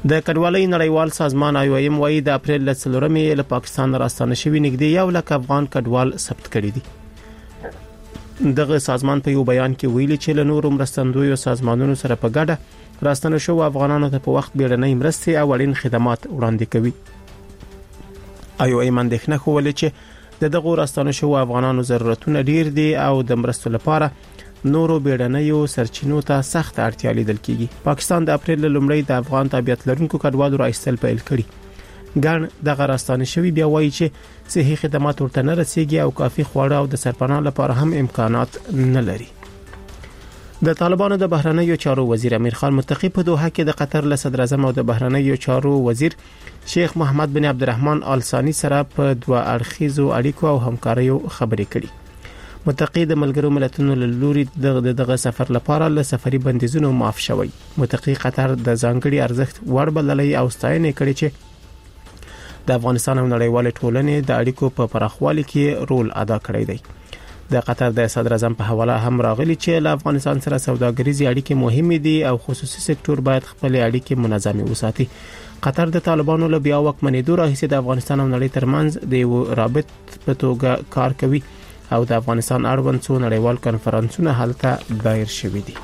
د کډوالۍ نړیوال سازمان IOM وايي د اپریل ل 4 له پاکستان راستنه شوی نږدې 1 لک افغان کډوال ثبت کړي دي. دغه سازمان په یو بیان کې ویلي چې له نورو مرستندویو سازمانونو سره په ګډه راستنه شو افغانانو ته په وخت بیړنۍ مرستې او اړین خدمات وړاندې کوي. IOM اندېښنه کوي چې دغه راستنه شو افغانانو ضرورتونه ډیر دي او د مرستو لپاره نورو بیړنیو سرچینو ته سخت اړتیا لیدل کیږي. پاکستان د اپریل لومړی د افغان تابعیت لرونکو کډوالو راایستل پیل کړي. ګڼ دغه راستنه شوی بیا وایي چې صحي خدمات ورته نه رسیږي او کافي خواړه او د سرپناه لپاره هم امکانات نه لري. د طالبانو د بهرنیو چارو وزیر امیر خان متقی په دوحه کې د قطر له صدر اعظم او د بهرنیو چارو وزیر شیخ محمد بن عبدالرحمن آل ثانی سره په دوه اړخیزو اړیکو او همکاریو خبرې کړي. متقی د ملګرو ملتونو له لوري دغه سفر لپاره له سفري بندیزونو معاف شوی. متقی قطر د ځانګړي ارزښت وړ بللی او ستاینه کړې چې د افغانستان او نړیوال ټولنې د اړیکو په پراخوالي کې رول ادا کړی دی. د قطر د صدر اعظم په حواله هم راغلی چې له افغانستان سره سوداګریزي اړیکې مهمې دي او خصوصي سکتور باید خپل اړیکې منظمې وساتي. قطر د طالبانو له بیا وکمنېدو راهیسې د افغانستان او نړۍ ترمنځ د یو رابط په توګه کار کوي او د افغانستان اړوند څو نړیوال کنفرانسونه هلته دایر شوي دي.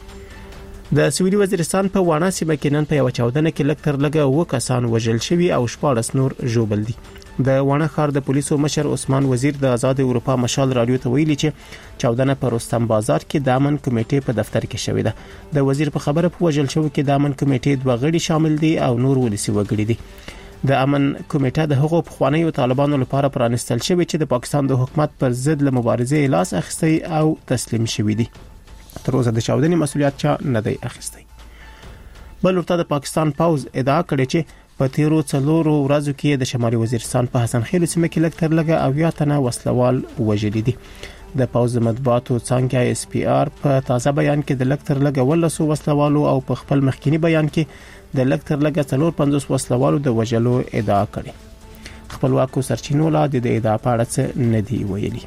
د سویلي وزیرستان په وانا سیمه کې نن په یو چاودنه کې لږ تر لږه 9 کسان وژل شوي او 14 نور ژوبل دي. د وانا ښار د پولیسو مشر عثمان وزیر د آزاد اروپا مشال رادیو ته ویلي چې چاودنه په رستم بازار کې د امن کمیټې په دفتر کې شوې ده. د وزیر په خبره په وژل شو کې د امن کمیټې 2 غړي شامل دي او نور ولسی وګړي دي. د امن کمیټه د هغو پخوانیو طالبانو لپاره پرانستل شوی چې د پاکستان د حکومت پر ضد له مبارزې لاس اخیستی او تسلیم شوی دي. تر اوسه د چاودنې مسؤلیت چا نه دی اخیستی. بل ورته د پاکستان پوز ادعا کړې چې په تیرو 4 ورځو کې د شمالي وزیرستان په حسن خیل سیمه کې لږ تر لږه 80 تنه وسلوال وژل دي. د پوز مطبوعاتو څنګه SPR په تازه بیان کې د لږ تر لږه 12 وسلوالو او په خپل مخکینی بیان کې د لږ تر لږه 450 وسلوالو د وژلو ادعا کړې. خپلواکو سرچینو لا د ادعا په اړه څه نه دی ویلي.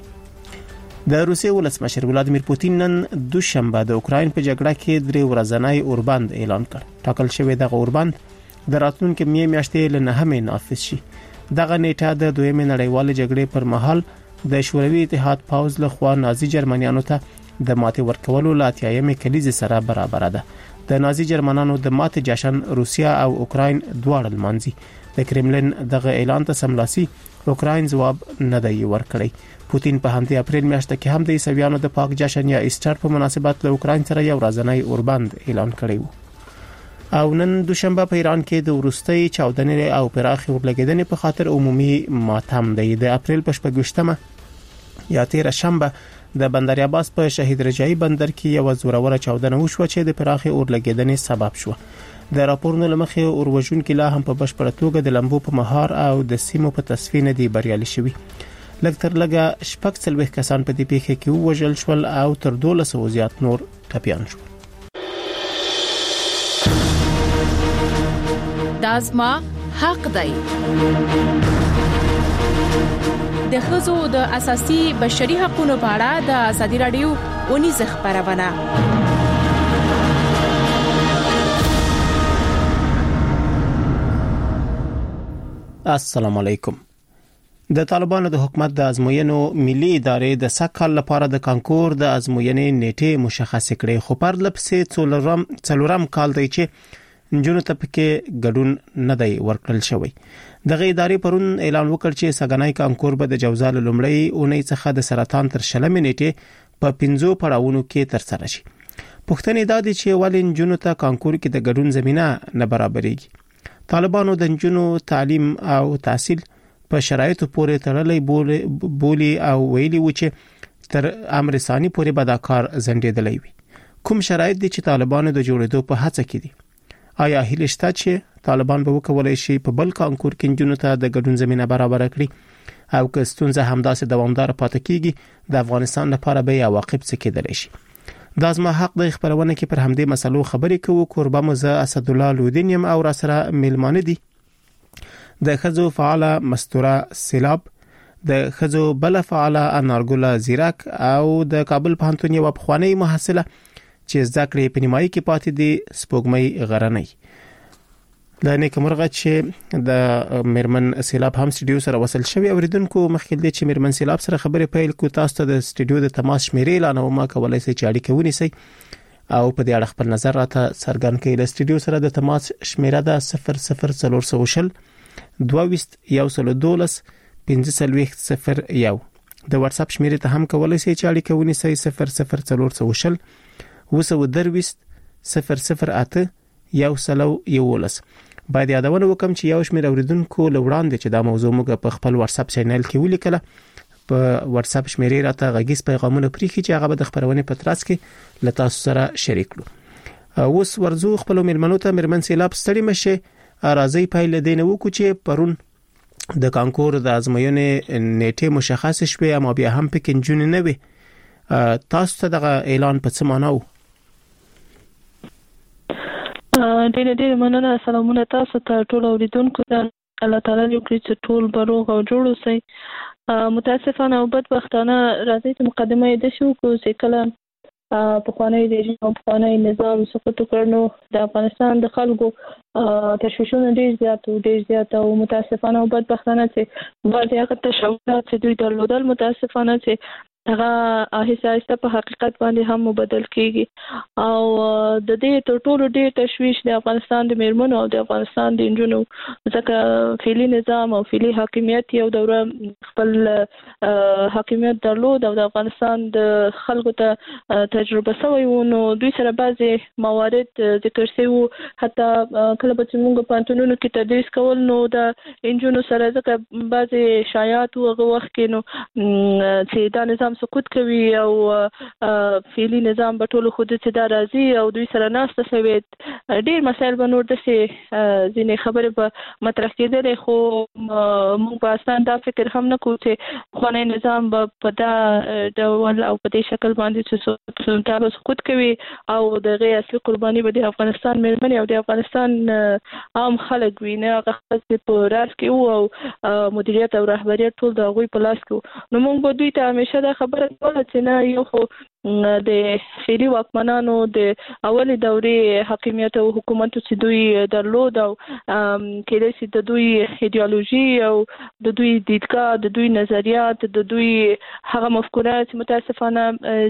د روسیې ولسمشر ولادیمیر پوتین نن دوشنبه د اوکراین په جګړه کې 3 ورځنی اوربند اعلان کړ. ټاکل شوی د اوربند د راتلونکي میاشتې له 9 نافذ شي. دغه نیټه د دویمې نړیوالې جګړې پر مهال د شوروي اتحاد پوز له خوا نازي جرمنیانو ته د ماتې ورکولو لا 8مې کلیزې سره برابر ده. د نازي جرمنانو د ماتې جشن روسیا او اوکراین دواړه لمانځي. د کرملین دغه اعلان ته سملاسي اوکراین جواب نه دی ورکړی. پوتین په همدې اپریل میاشت کې هم د عیسویانو د پاک جشن یا ایسټر په مناسبت له اوکراین سره یو ورځنی اوربند اعلان کړی و. او نن دوشنبه په ایران کې د ورستۍ چاودنې او پراخي ورلګیدنې په خاطر عمومي ماتم دی. د اپریل په 14مه یا 13 شنبه د بندر عباس په شهید رجایی بندر کې یو زوروره چاودنه وشوه چې د پراخي اورلګیدنې سبب شو. د راپورونو لمخې اوروژونکو لا هم په بشپړه توګه د لمبو په مهار او د سیمو په تصفیه نه دی بریالي شوی. لږ تر لږه 6 کسان په دې پیښه کې وژل شول او تر 1200 زیات نور ټپیان شول. دازما حق دی. د ښځو د اساسي بشري حقوقو په اړه د ازادي رادیو ونیز خبرونه. السلام علیکم. د طالبانو د حکومت د ازموینو ملي ادارې د سکهال لپاره د کانکور د ازموینې نیټه مشخص کړې، خو پر لپسې څلورم کال دی چې نجونو ته پکې ګډون نه دی ورکړل شوی. دغه ادارې پرون اعلان وکړ چې سګنای کانکور به د جوزال لومړی اونۍ څخه د سرطان تر شلمې نیټه په 5 پړاوونو کې تر سره شي. پښتنې دا دي چې ولې نجونو ته کانکور کې د ګډون زمينه نه برابرېږي. طالبانو د نجونو تعلیم او تحصیل په شرایطو پورې تړلې بولی او ویلي و چې تر امر ثاني پورې به دا کار ځنډېدلی وي. کوم شرایط دي چې طالبانو د جوړېدو په هڅه کې دي؟ آیا هیله شته چې طالبان به وکولای شي په بل کانکور کې نجونو ته د ګډون زمينه برابر کړي؟ او که ستونزه همداسې دوامدار پاتې کیږي د افغانستان لپاره به عواقب څه کېدلی شي؟ دا زما حق د خبرونه کې پر همدې مسلو خبرې کوو. قربا مزه اسد الله لودینیم او را سره ملمانه دي د خزو فعاله مستوره سیلاب، د خزو بل فعاله انارګل زیرک او د کابل پوهنتون یو پخوانی محصله چې زده کړې په نیمایي کې پاتې دي سپوږمۍ غرنۍ. د نیکمرغه چې د مرمن سیلاب هم سټډیو سره وصل شوی اوریدونکو مخکې د چې مرمن سیلاب سره خبرې پیل کو تاسو ته د سټډیو د تماس شمیرې اعلان ما کولای شئ چې اړیکه ونیسئ او په دې اړه خپل نظر راته څرګند کړئ. د سټډیو سره د تماس شمیره ده 00400 22 112 1501. د واتس اپ شمیرې ته هم کولای شئ چې اړیکه ونیسئ 00400 222 008 111. باید یادونه وکم چې یو شمېر اوریدونکو لوړاندې چې دا موضوع موږ په خپل واتس اپ چینل کې ولیکله په واتس اپ شمیرې راته غږیز پیغامونه پریخي چې هغه د خبرونه په ترڅ کې لتا سره شریک کړو. اوس ورزو خپل ملمنو ته مرمن سیلاب ستړي مشه راځي پایله دینه وکړو چې پرون د کانکور د ازموینې نیټه مشخص شوه اما بیا هم پکې جون نه وي. تاسو ته د اعلان په څه معنی وو؟ ډېر مننه. سلامونه تاسو ته ټول اوریدونکو ته. الله تعالی دې وکړي چې ټول بروغ او جوړ اوسئ. متاسفانه او بدبختانه راځي چې مقدمه یې د شو کو چې کله په خوانی د نظام سقوط کړنو د افغانستان د خلکو تشویشونه ډېر زیات او متاسفانه او بدبختانه چې بعض هغه تشویشات چې دوی درلودل متاسفانه چې هغه احساسات په حقیقت باندې هم مبدل کیږي او د دې ټولو ډېر تشویش د افغانستان د میرمنو او د افغانستان د انجونو ځکه فعلی نظام او فعلی حاکمیت یو دوره خپل حاکمیت درلود او د افغانستان د خلکو ته تجربه شوی و نو دوی سره بعضی موارد ذکر شوی حتی کله چې موږ په پانتونونو کې تدریس کول نو د انجونو سره ځکه بعضی شایعات هغه وخت کې نو چې دا نظام سقوط کوي او فعلی نظام په ټولو خود چې دا راځي او دوی سره ناسته شوی ډېر مسایل به نور دسي ځینې خبرې په مطرح کېدلې خو موږ په اساس دا فکر هم نه کوو چې خوانی نظام په دا ډول او په دې شکل باندې چې سقوط کوي او دغه اصلي قرباني به د افغانستان مېرمنې او د افغانستان عام خلک وي نه هغه خلک په راس کې او مدیریت او رهبریت ټول د هغوی په لاس کې نو موږ به دوی ته همیشه دا خبره کوله چې نه یو خو د فعلی واکمنانو د اولي دورې حاکمیت او حکومت چې دوی درلود او کله چې د دوی ایدئولوژي او د دوی دیدګاه د دوی نظریات د دوی هغه مفکورات متاسفانه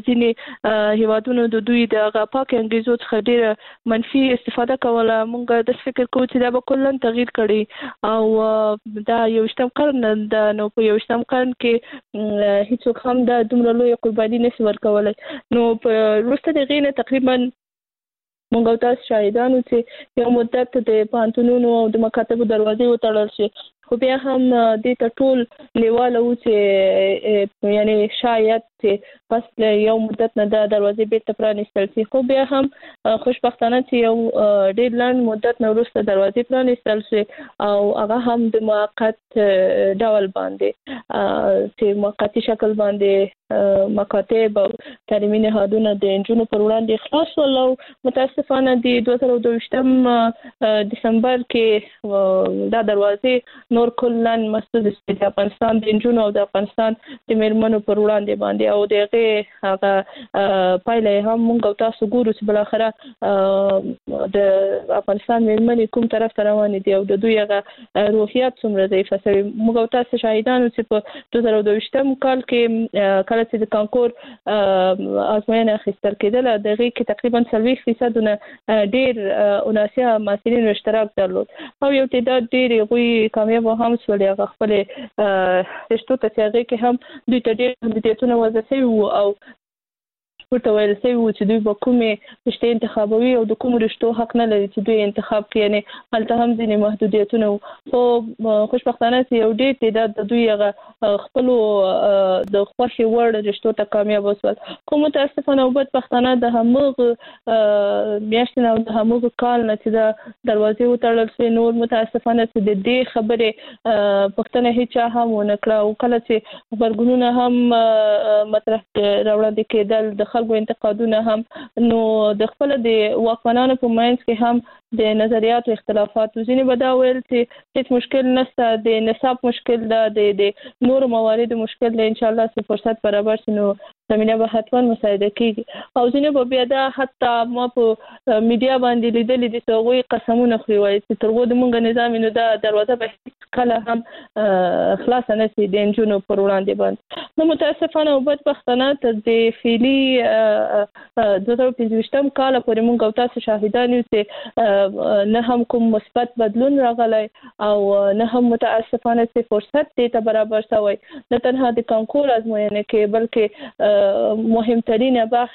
ځینې هیوادونو د دوی د غاپاک انګریزو څخه ډېر منفي استفاده کوله. موږ د فکر کوو چې دا به کلن تغییر کړي او دا یوشتم قرن د نو په یوشتم قرن کې هیڅوک هم د دومره لوی قرباني نشي ورکولای. نو په وروسته د غینه تقریبا موږ او تاسو شاهدانو چې یو مدت د پانتونونو او د مکاتبو دروازې وتړل شي خو بیا هم د ټول لیواله و چې یعنی شاید چې پس یو مدت نه د دروازې بیرته پرانیستل شي خو بیا هم خوشبختانه چې یو ډېر لنډ مدت نه وروسته دروازې پرانیستل شي او هغه هم د موقت ډول باندې چې موقتی شکل باندې مکاتب او تعلیمي نهادونه د انجونو پر وړاندې خلاص ول او متاسفانه د 2022 دسمبر کې دا دروازې نور کلن مسدود د افغانستان د انجونو او د افغانستان د میرمنو پر وړاندې باندې او دغه هغه پایله هم موږ تاسو ګورو چې بل اخره د افغانستان میرمنې کوم طرف ته روان دي او د دوی هغه روحیات څومره ضعیفه شوی. موږ تاسو شاهدانو چې په 2022 کال کې کله چې د کانکور ازموینه اخیستل کېدله دغه کې تقریبا 40% ډېر 79 محصلین اشتراک درلود او یو تعداد ډېر غوي کامیاب هم سولې هغه خپل رشتو ته چې کې هم دوی ته ډېر کاندیداتونه وځي او ورته ویل شوی و چې دوی به کومې رشتې انتخابوي او د کوم رشتو حق نه لري چې دوی انتخاب کړي. یعنی هلته هم ځینې محدودیتونه خو خوشبختانه چې یو ډېر تعداد د دوی هغه خپلو د خوښې وړ رشتو ته کامیاب وسول خو متاسفانه او بدبختانه د همغه میاشتې او د همغه کال نه چې د دروازې وتړل شوې نور متاسفانه چې د دې خبرې پښتنه هیڅ هم ونه کړه او کله چې خبرګونونه هم مطرح راوړاندې کېدل د خلکو انتقادونه هم نو د خپل د واکمنانو په منځ کې هم د نظریاتو اختلافات ځینې به دا ویل چې هیڅ مشکل نشته د نصاب مشکل ده د نور موارد مشکل ده ان شاء الله چې فرصت برابر شي نو زمينه به حتما مساعده کیږي او ځینې به بیا دا حتی ما په میډیا باندې لیدلې دي چې هغوی قسمونه خوري وایي چې تر هغه د مونږ نظام نو دا دروازه به کله هم خلاص نه شي د انجونو پر وړاندې باندې نو متاسفانه او بدبختانه تر د فعلی 2025 کال پورې مونږ او تاسو شاهدان یو چې نه هم کوم مثبت بدلون راغلی او نه هم متاسفانه چې فرصت دې ته برابر شوی نه تنها د کانکور ازموینه کې بلکې مهمترین بخش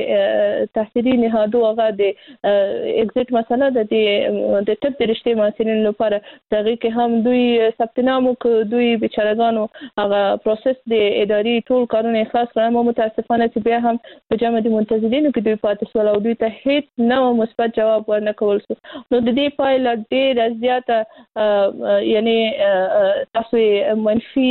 د تحصیلي نهادو هغه د اگزیټ مسله د طب د رشتې محصلینو لپاره دغه کې هم دوی ثبت نامو ک دوی بیچارهګانو هغه پروسس د اداري ټول کارونه خلاص کړم متاسفانه چې بیا هم په جامعه د منتظرینو کې دوی پاتې شول او دوی ته هیڅ نو مثبت جواب ورنکول نو د دې پایله ډېره زیاته یعنی تاسو منفي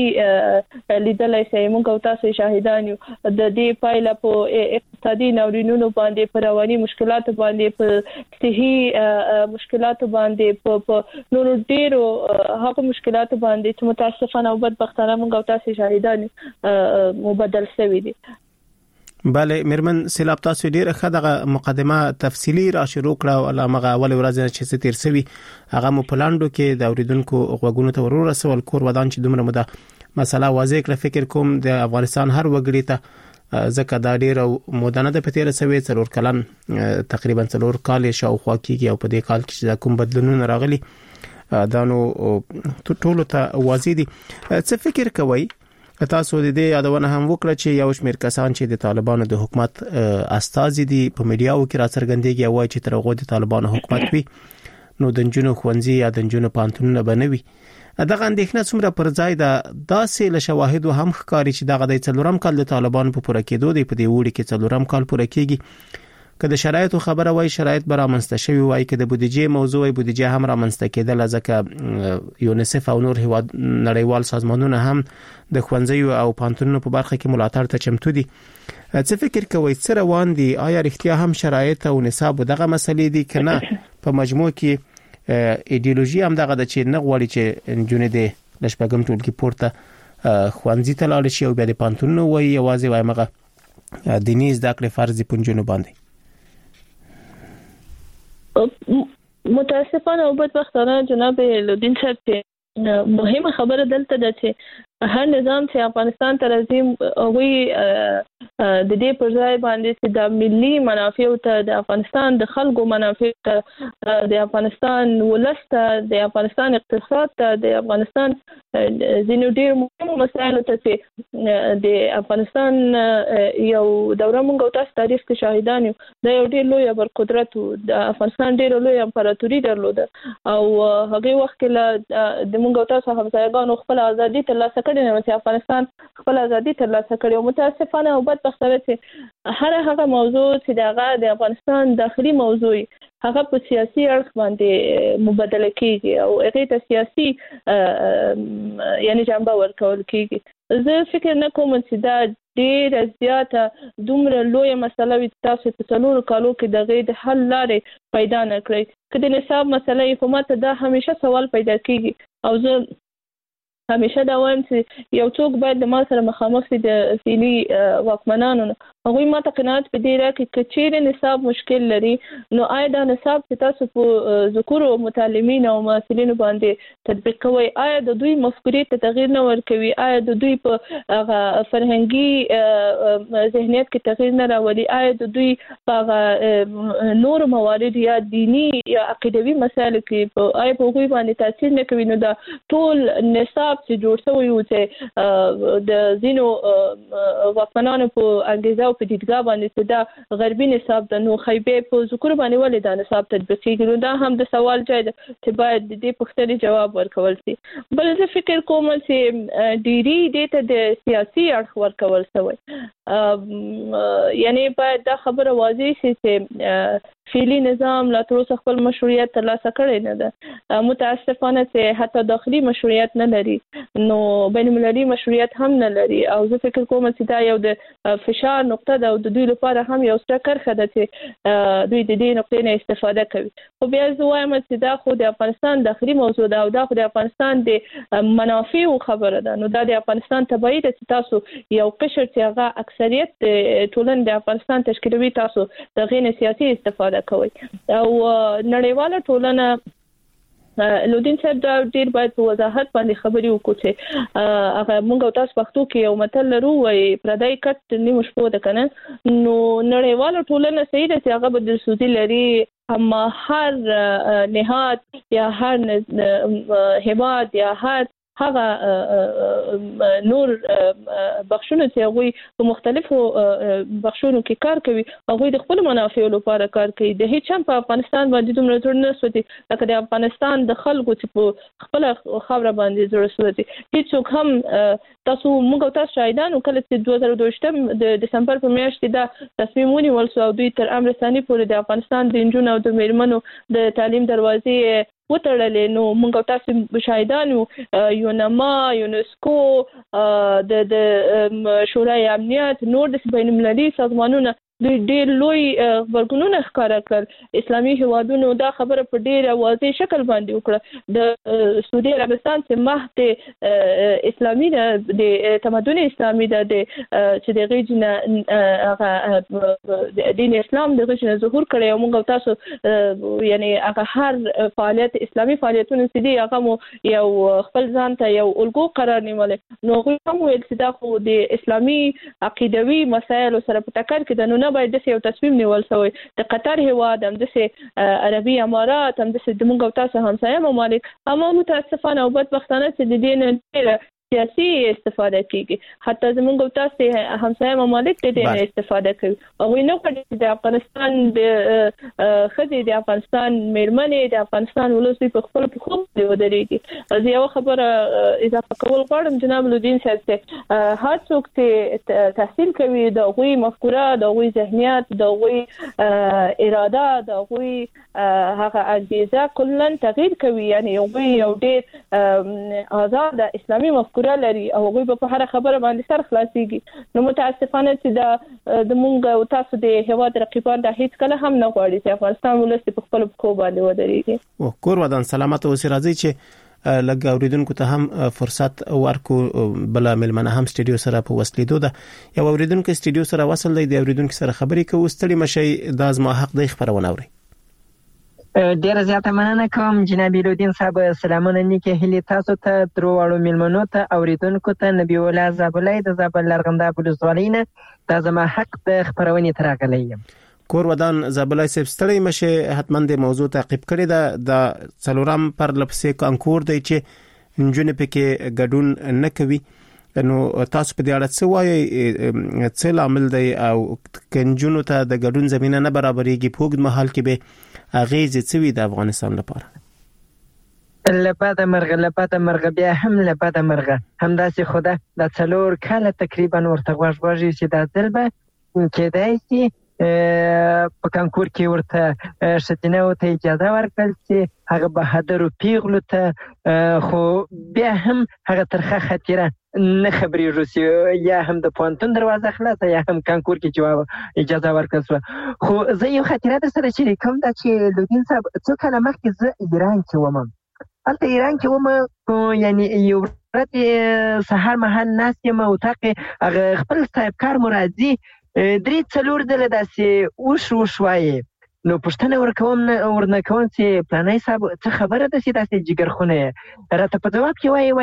لیدلای شئ موږ او تاسو شاهدان یو د دې پایله په اقتصادي ناورینونو باندې په رواني مشکلاتو باندې په صحي مشکلاتو باندې په نور ډېرو هغه مشکلاتو باندې چې متاسفانه او بدبختانه موږ او تاسو شاهدان مبدل شوی دي بله مرمن سیلاب تاسو ډیره خدغه مقدمه تفصیلی را شروع کړه او لامغه اول ورځ چې ستیر سوي هغه مو پلاندو کې د اوریدونکو غوګونو ته ورور رسول کور ودان چې دومره مده مسله واضح کړه فکر کوم د افغانستان هر وګړي ته زکه دا ډیره مودانه د پتیره سوي څلور کلن تقریبا څلور کال شاوخوا کېږي او په دې کال کې چې کوم بدلونونه راغلي دانو ټولو ته واضح دي څه فکر کوي تاسو د دې یادونه هم وکړه چې یو شمېر کسان چې د طالبانو د حکومت استازي دي په میډیاو کې راڅرګندېږي او چې تر هغه د طالبانو حکومت وي نو د جنونو خوندزي یا د جنونو پانتونونه بنوي دغه اندېښنه څومره پر ځای ده داسې له شواهدو هم ښکاري چې دغه د څلورم کال د طالبانو په پوره کېدو دی په دې وړي کې څلورم کال پوره کېږي که د شرایطو خبره وای شرایط به رامنځته شوي وای که د بودیجې موضوع وای بودیجه هم رامنځته کېدل ځکه یونیسف او نور هیواد نړیوال سازمانونه هم د خوندزیو او پانتونونو په برخه کې ملاتړ ته چمتو دي څه فکر کوئ څه روان دي آیا رښتیا هم شرایط او نصاب دغه مسلې دي که نه په مجموع کې ایدئولوژي هم دغه د چې نه غواړي چې جنونه د لشپګم ټولګي پورته خوندزي ته لاړ شي او بیا د پانتونونو وای یوازې وای مغه دیني زده کړې فرض پنځونو باندې متاسفانه او بدبختانه جناب لودین صاحب مهمه خبره دلته ده چې هر نظام چې افغانستان ته راځي هغه د دې پر ځای باندې چې د ملي منافع ته د افغانستان د خلکو منافع ته د افغانستان ولسته د افغانستان اقتصاد ته د افغانستان ځینو ډېر مهمو مسایلو ته چې د افغانستان یو دوره موږ تاسو تاریخ کې شاهدان یو د یو ډېر لوی برقدرت د افغانستان ډېر لوی امپراتوري درلوده او هغه وخت کې د موږ تاسو همسایګانو خپل ازادي ترلاسه کړې نه چې افغانستان خپل ازادي ترلاسه کړې او متاسفانه او بدبختانه چې هغه موضوع چې د افغانستان داخلي موضوع هغه په سیاسي اړخ باندې مبادله کیږي او هغه ته سیاسي یعنی جنبه ورکول کیږي زه فکر نه کوم چې دا ډېر زیاته دومره لوی مسله وي تاسو په څلورو کالو کې دغه د حل لارې پیدا نه کړئ که د نصاب مسله حکومت دا همیشه سوال پیدا کیږي او زه همیشه دا وایم چې یو څوک باید د ما سره مخامخ شي د فعلي واکمنانو هغوی ما ته قناعت په دې راکړي که چیرې نصاب مشکل لري نو آیا دا نصاب چې تاسو په ذکورو متعلمین او محصلینو باندې تطبیق کوئ آیا د دوی مفکورې ته تغییر نه ورکوي آیا د دوی په فرهنګي ذهنیت کې تغییر نه راولي آیا د دوی په نور موارد یا دینی یا عقیدوي مسایلو کې آیا په هغوی باندې تاثیر نه کوي نو دا ټول نصاب چې جوړ شوی و چې د ځینو واکمنانو په انګیزه او په دیدګاه باندې چې دا غربي نصاب د نو خیبې په ذکر باندې ولې دا نصاب تطبیق کیږي نو دا هم د سوال ځای ده چې باید د دې پوښتنې جواب ورکول شي بل زه فکر کوم چې ډیری دې ته د سیاسي اړخ ورکول شوی یعنی باید دا خبره واضح شي چې فعلی نظام لا تر اوسه خپل مشروعیت ترلاسه کړی نه ده. متاسفانه چې حتی داخلي مشروعیت نه لري نو بین المللي مشروعیت هم نه لري او زه فکر کوم چې دا یو د فشار نقطه ده او د دوی لپاره هم یو څه کرخه ده چې دوی د دې نقطې نه استفاده کوي. خو بیا زه وایم چې دا خو د افغانستان داخلي موضوع ده او دا خو د افغانستان د منافعو خبره ده. نو دا د افغانستان تبعی ده چې تاسو یو قشر چې هغه اکثریت ټولنې د افغانستان تشکیلوي تاسو د غیر سیاسي استفاده کوي او نړیواله ټولنه لودین صاحب دا ډیر باید په وضاحت باندې خبرې وکړو چې هغه موږ تاسو پښتو کې یو متل لرو وای پردای کټ نیمه شپه ده کنه. نو نړیواله ټولنه صحیح ده چې هغه بدل سودی لري اما هر نهاد یا هر هیواد یا هغه نور بخښونه چې هغه په مختلفو بخښونو کې کار کوي هغه د خپل منافع لپاره کار کوي. د هیڅ هم په افغانستان باندې دومره زور نه سوتي لکه د افغانستان د خلکو چې په خپل خبره باندې زور سوتي. هیڅوک هم تاسو موږ تاسو شاهدانو کله چې 2022 د دسمبر په میاشت کې دا تصمیم ونیول شو او دوی تر امر ثاني پورې د افغانستان د انجونو او د میرمنو د تعلیم دروازې وتړلې. نو موږ تاسو شاهدانو یونما یونسکو د شورای امنیت نور د بین المللي سازمانونو ډېر لوی ورګونونه ښکارا کړل. اسلامي هیوادونو دا خبره په ډېر واضح شکل باندې وکړه. د سعودي عربستان چې مخ اسلامي د تمدن اسلامي د چې د غیجنه دین اسلام د غیجنه ظهور کړي او موږ تاسو یعنی هغه هر فعالیت اسلامي فعالیتونه چې دی هغه مو یو خپل ځان ته یو الګو قرار نیول. نو هم ویل چې دا خو د اسلامي عقیدوي مسایل سره په ټکر کې د نو باید د یو تصمیم نیول شوی. د قطر هیواد هم د عربي امارات هم د موږ تاسو همسایه ممالک اما متاسفانه او بدبختانه چې د دین سیاسي استفاده کوي. حتی زموږ تاسو همسایه ممالک د دې استفاده کوي او نه غواړي د افغانستان د خدي د افغانستان میرمنې د افغانستان ولسی په خپل خو دی ودرېږي. زه یو خبره اضافه کول غواړم جناب لودین صاحب هر څوک چې تحصیل کوي د غوي مفکوره د غوي ذهنیت د غوي اراده د غوي هغه انګیزه کلن تغییر کوي. یعنی یو ډېر آزاد اسلامي مفکوره لري او هغه په هر خبره باندې سر خلاصيږي. نو متاسفانه چې د مونږ تاسو د هیواد رقیبان د هیڅ کله هم نه غواړي چې افغانستان ولسی په خپل کو باندې ودرېږي. او کور ودان سلامت او راځي چې لږ اوریدونکو ته هم فرصت ورکو. بل ملمنه هم سټډیو سره په وسلیدو ده. یو اوریدونکو سټډیو سره وصل دی. د اوریدونکو سره خبرې کوو. ستړي مشي د ازما حق د خبرونه اوري. ډیر زیاته مننه کوم جناب لودین صاحب. سلامونه نیکه هلي تاسو ته دروړو ملمنو ته اوریدونکو ته نبی الله زابلای د زابل لرغنده پولیسوالینه د زما حق د خبرونې تراغلی یم. کور ودان زابلای صاحب ستړي مشه حتمن د موضوع تعقیب کړی ده. د څلورم پر لپسې کانکور دی چې نجونه پکې ګډون نه کوي. نو تاسو په دې اړه څه وایي څه لامل دی او کنجونو ته د ګډون زمينه نه برابرېږي په وګړي محل کې به اغیز څه وي د افغانستان لپاره؟ لپاره مرغه بیا هم لپاره مرغه همداسې خوده د څلور کاله تقریبا ورته غوږ چې دا ځل به کېدای شي په کانکور کې ورته شتینه او ته اجازه ورکړل چې هغه بهادر پیغلو ته خو بیا هم هغه ترخه خطیره نه خبرېږو چې یا هم د پوهنتون دروازه خلاصه یا هم کانکور کې جواب اجازه ورکړل شوه. خو زه یو خاطره در سره شریکوم دا چې لودین صاحب څو کاله مخکې زه ایران کې وم. هلته ایران کې وم یعنی یو ورځ سهار مهال ناست یم او اتاق هغه خپل صاحبکار مو راځي 3-4 ځله داسې وش وایي. نو پوښتنه ورنه کوم چې پلانای صاحب څه خبره ده چې داسې جګرخونه راته په جواب کې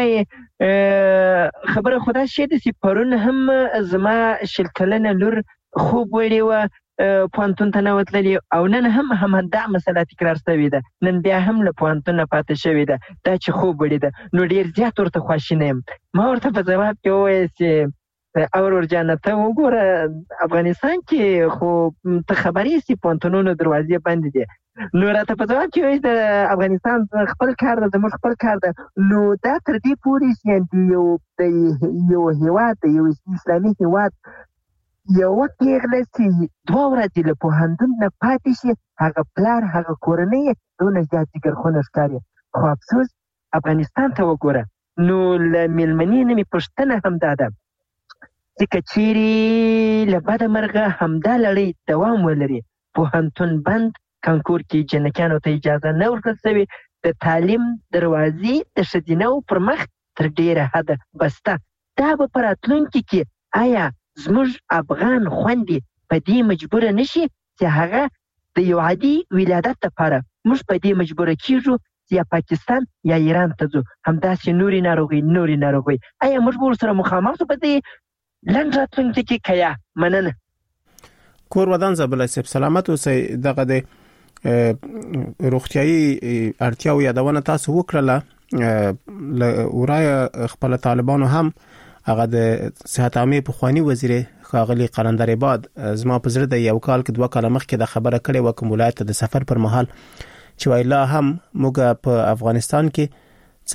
وایي خبره خدا شي ده چې پرون هم زما شل کلنه لور خوب وړي وه پوهنتون ته نه وتللي او نن هم همدا مسله تکرار شوې ده. نن بیا هم له پوهنتونه پاتې شوې ده دا چې خوب وړي ده. نو ډېر زیات ورته خواشینی یم. ما ورته په جواب کې وویل چې اور جانه ته وګوره افغانستان کې خو ته خبرې سي پوهنتونونو دروازې بندې دي. نو راته په جواب کې وایي د افغانستان خپل کار ده زموږ خپل کار ده. نو دا تر دې پورې چې د یو هیواد د یو اسلامي هیواد یو پیغله چې 2 ورځې له پوهنتون نه پاتې شي هغه پلار هغه کورنۍ دونه زیات جګرخونه ښکاري. خو افسوس افغانستان ته وګوره نو له میلمنې نه مې پوښتنه همدا ده چې که چیرې له بده مرغه همدا لړۍ دوام ولري پوهنتون بند کانکور کې جنکیانو ته اجازه نه ورکړل شوې د تعلیم دروازې د ښځینه‌وو پر مخ تر ډېره حده بسته. دا به په راتلونکي کې آیا زموږ افغان خویندې په دې مجبوره نشي چې هغه د یو عادي ولادت لپاره موږ په دې مجبوره کیږو چې یا پاکستان یا ایران ته ځو همداسې نورې ناروغۍ آیا موږ به ورسره مخامخ شو په دې لنډ راتلونکي کې که یا مننه. کور ودان زبل صاحب سلامت اوسئ. دغه د روغتیايي اړتیاو یادونه تاسو وکړه ورای خپل طالبانو هم هغه د صحت عامه په خواني وزیر خاغلی قلندر عباد زما په زړه د یو کال کې 2 کال مخکې د خبره کړې و کوم ولایت د سفر پر مهال چې ویلا هم موږ په افغانستان کې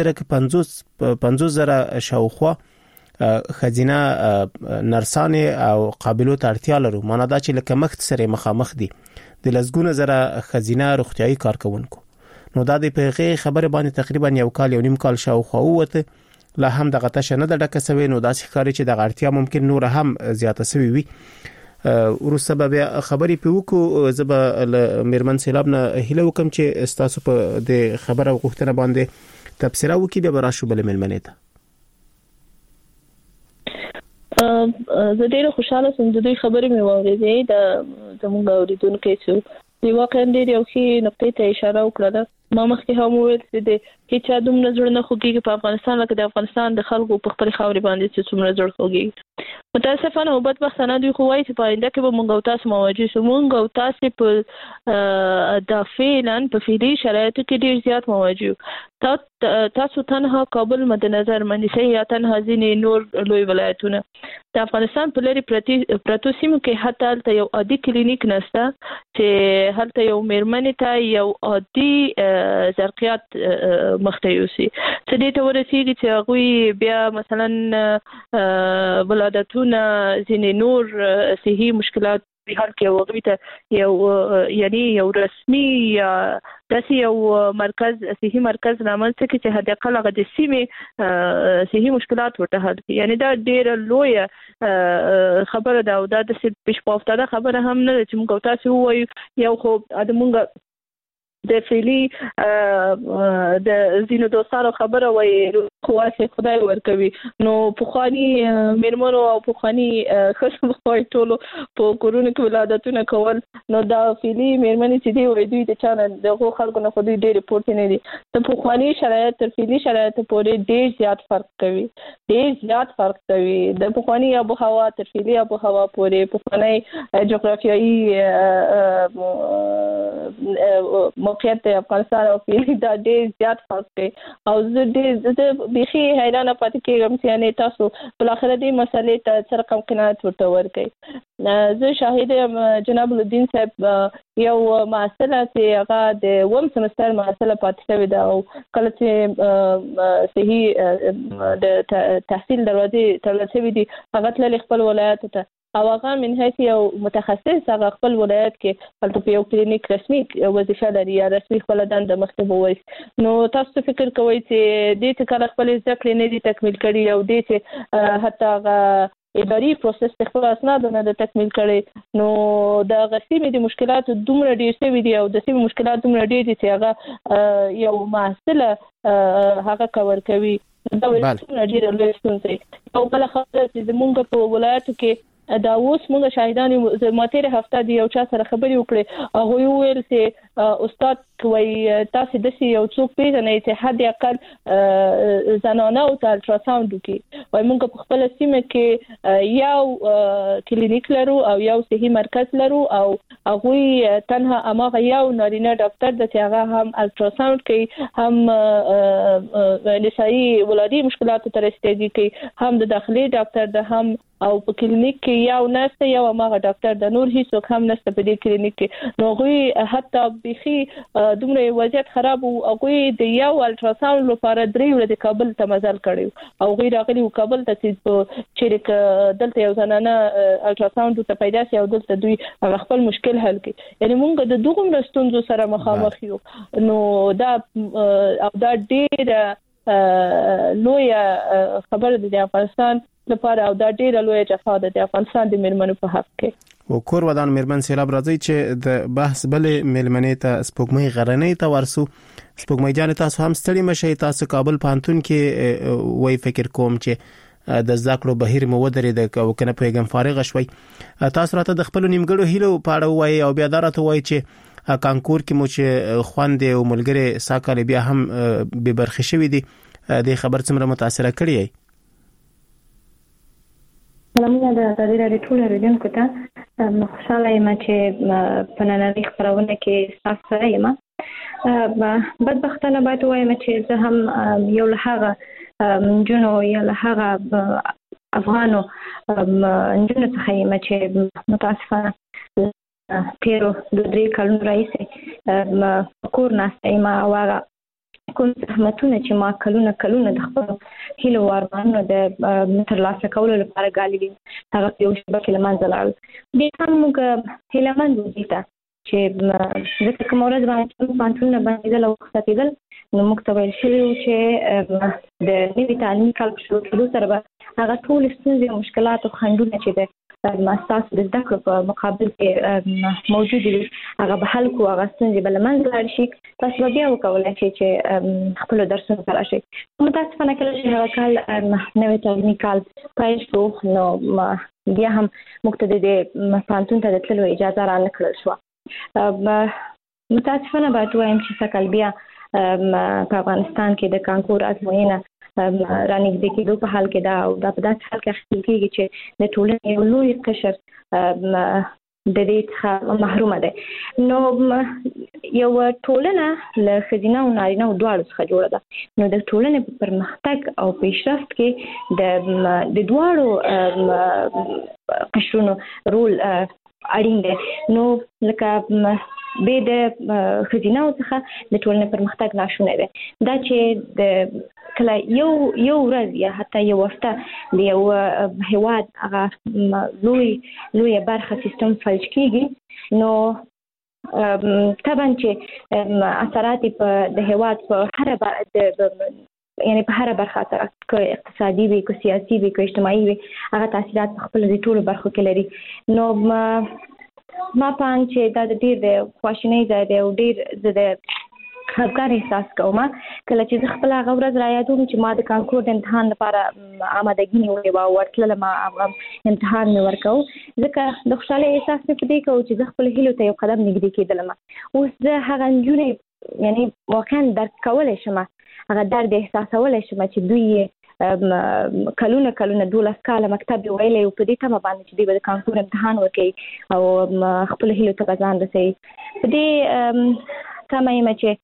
50,000 شاوخوا خزینه نرسان او قابلیت اړتیا لرو. معنی دا چې لکه مخت سره مخامخ دي د لزګونه زره خزینه روغتیايي کارکونکو. نو دا د پیغه خبره باندې تقریبا یو کال یو نیم کال شاوخوا وته لا هم دغه تشه نه د ډکه سوي. نو داسې ښکاري چې د اړتیا ممکن نور هم زیاته سوي وي. ورسره به خبرې په وکړو. زه میرمن سیلاب نه هیله وکم چې تاسو په د خبره غوښتنه باندې تبصره وکړي به راشو بل ملمنې ته. زه ډیره خوشاله سوم د دوی خبرې مې واورېدې د زموږ اوریدونکو چې دی واقعا ډېر یو ښه نقطې ته اشاره وکړه. ما مخکې هم وویل چې د هیچا دومره زړه نه خوږېږي په افغانستان لکه د افغانستان د خلکو په خپل خاورې باندې چې څومره زړه خوږېږي. متاسفانه او بدبختانه دوی خو وایي چې په آینده کې به موږ او تاسو مواجه شو. موږ او تاسو په د فعلا په فعلي شرایطو کې ډېر زیات مواجه یو. تاسو تنها کابل مد نظر منیسئ یا تنها ځینې نور لوی ولایتونه د افغانستان په لري پرتو سیمو کې حتی هلته یو عادي کلینیک نشته چې هلته یو میرمنې ته یو عادي زرقیات مخته یوسي چې دې ته ورسیږي چې هغوی بیا مثلا ولادتونه ځینې نور صحي مشکلات په حال کې هغوی ته یو رسمي یا داسې یو مرکز صحي مرکز رامنځته کړي چې حد اقل هغه د سیمې صحي مشکلات ورته حل کړي. یعنې دا ډېره لویه خبره ده او دا داسې پیش په افتاده خبره هم نه ده چې موږ او تاسو ووایو یو خو د موږ د فعلي د ځینو دوستانو خبره وایي خواص خدای ورکوي. نو پخواني میرمنو او پخواني ښځو وایي ټولو په کورونو کې ولادتونه کول. نو دا فعلي میرمنې چې دی وایي دوی د چا نه د هغو خلکو نه خو دوی ډېرې پورته نه دي. د پخواني شرایط تر فعلي شرایطو پورې ډېر زیات فرق کوي. د پخواني آب و هوا تر فعلي آب و هوا پورې پخوانی جغرافیایي موقعیت د افغانستان او فعلي دا ډېر زیات فرق کوي. او زه بیخي حیرانه پاتې کېږم چې یعنې تاسو بالاخره دې مسلې ته څه رقم قناعت ورته ورکوئ. زه شاهد یم جناب الدین صاحب یو محصله چې هغه د 1 سمستر محصله پاتې شوې ده او کله چې صحي د تحصیل دروازې تړل شوي دي هغه تللې خپل ولایت ته او هغه من حیث یو متخصص هغه خپل ولایت کې هلته په یو کلینیک رسمي وظیفه لري یا رسمي خپله دنده مخکې ووایي. نو تاسو فکر کوئ چې دې چې کله خپلې زده کړې نه دي تکمیل کړي او دې چې حتی هغه اداري پروسس د خپل اسنادو نه ده تکمیل کړي نو د هغه سیمې د مشکلاتو دومره ډېر شوي دي او د سیمې مشکلات دومره ډېر دي چې هغه یو محصله هغه کور کوي. دا څومره ډېره لویه ستونزه ده. یو بله خبره چې زموږ په ولایتو کې دا اوس موږ شاهدان یو. ما تېره هفته د یو چا سره خبرې وکړې هغوی وویل چې استاد وایي تاسې داسې یو څوک پېژنئ چې حد اقل زنانه او ته الټراساونډ وکړي. وایي موږ په خپله سیمه کې یو کلینیک لرو او یو صحي مرکز لرو او هغوی تنها هماغه یو نارینه ډاکټر ده چې هغه هم الټراساونډ کوي هم نسایي ولادي مشکلاتو ته رسیدګي کوي هم د داخلي ډاکټر ده هم او په کلینیک کې یو نشته یو هماغه ډاکټر د نور هیڅوک هم نشته په دې کلینیک کې. نو هغوی حتی بیخي دومره وضعیت خراب او هغه د یو الټراساوند لپاره 3 ورځې کابل ته مزل کړو او غیر اغلی کابل ته چې دلته یو ځنانه الټراساوند ته پیدا شي او دلته دوی خپل مشکل حل کړي یعنی موږ د دوه مرستونو سره مخامخ یو نو دا ډېر لوی خبر د افغانستان لپاره او دا ډېر لوی جفا ده د افغانستان د میرمنو په حق کې او کور ودان میرمن سیلاب راځي چې د بحث بلې میرمنې ته سپوږمۍ غرنۍ ته ورسو سپوږمۍ جان تاسو هم ستړي مشي تاسو کابل پانتون کې وای فکر کوم چې د ذکرو بهیر مو ودرې د کنه پیغام فارغ شوي تاسو راته د خپل نیمګړو هیلو پاړه وای او بیا درته وای چې کانکور کې مو چې خوند او ملګری ساکل بیا هم به برخه شوی دي د خبر څومره متاثر کړی سلامونه د تدریس ټول ریډینګ کوته خوشاله یم چې په نننۍ خبرونه کې تاسو سره یم بدبختانه باید وایم چې زه هم یو له هغه جنو یا له هغه افغانو جنو څخه یم چې متاسفانه تیرو 2-3 کلونو راځي کور ناسته یم او هغه کوم زحمتونه چې ما کلونه د خپل هیلو ارمانونو د ترلاسه کولو لپاره غالي هغه یو شبکه لمنځه لاړ بیا هم موږ هیلمن وو چې د کوم ورځ باندې پانتون باندې د وخت تیدل نو موږ ته ویل شوی چې د نوي تعلیمي کال په شروع کېدو سره هغه ټول ستونزې او مشکلات او خنډونه چې د ماستاس د زده کړو په مقابل کې موجود دي هغه به حل کوو هغه ستونزې به له منځه لاړ شي تاسو بیا وکولای شئ چې خپل درسونه ته راشئ متاسفانه کله چې هغه کال نوی تعلیمي کال پیل شو نو بیا هم موږ ته د پانتون ته د تللو اجازه را نه کړل شوه متاسفانه باید وایم چې سږ کال بیا په افغانستان کې د کانکور ازموینه رانږدې کېدو په حال کې دا او دا په داسې حال کې اخیستل کېږي چې د ټولنې یو لوی قشر د دې څخه محرومه ده نو یو ټولنه له ښځینه او نارینه دواړو څخه جوړه ده نو د ټولنې په پرمختګ او پیشرفت کې د دواړو قشرونو رول اړین دی نو لکه به د خزینه او څخه د ټولنې پرمختګ ناشونه ده دا چې د کله یو ورځ یا حتی یو وخت د یو هیواد هغه لوی برخه سیستم فلج کیږي نو طبعا چې اثرات په د هیواد په هر یعنی په هر برخه که اقتصادي وي که سیاسي وي که اجتماعي وي هغه تاثیرات په خپل د ټولو برخو کې لري نو ما پام چې دا د ډېر د خواشینۍ ځای دی او ډېر زه د خفګان احساس کوم کله چې زه خپل هغه ورځ را یادوم چې ما د کانکور د امتحان لپاره آمادګي نیولې وه او ورتللم امتحان مې ورکوه ځکه د خوشحالۍ احساس مې په دې کوو چې زه خپل هیلو ته یو قدم نږدې کېدلم اوس زه هغه نجونې یعنی واقعا درک کولی شم هغه درد احساسولی شم چې دوی کلونه 12 کاله مکتب ویلی او په دې تمه باندې چې دوی به د کانکور امتحان وکړي او خپل هیلو ته به ځان رسوي په دې تمه یم چې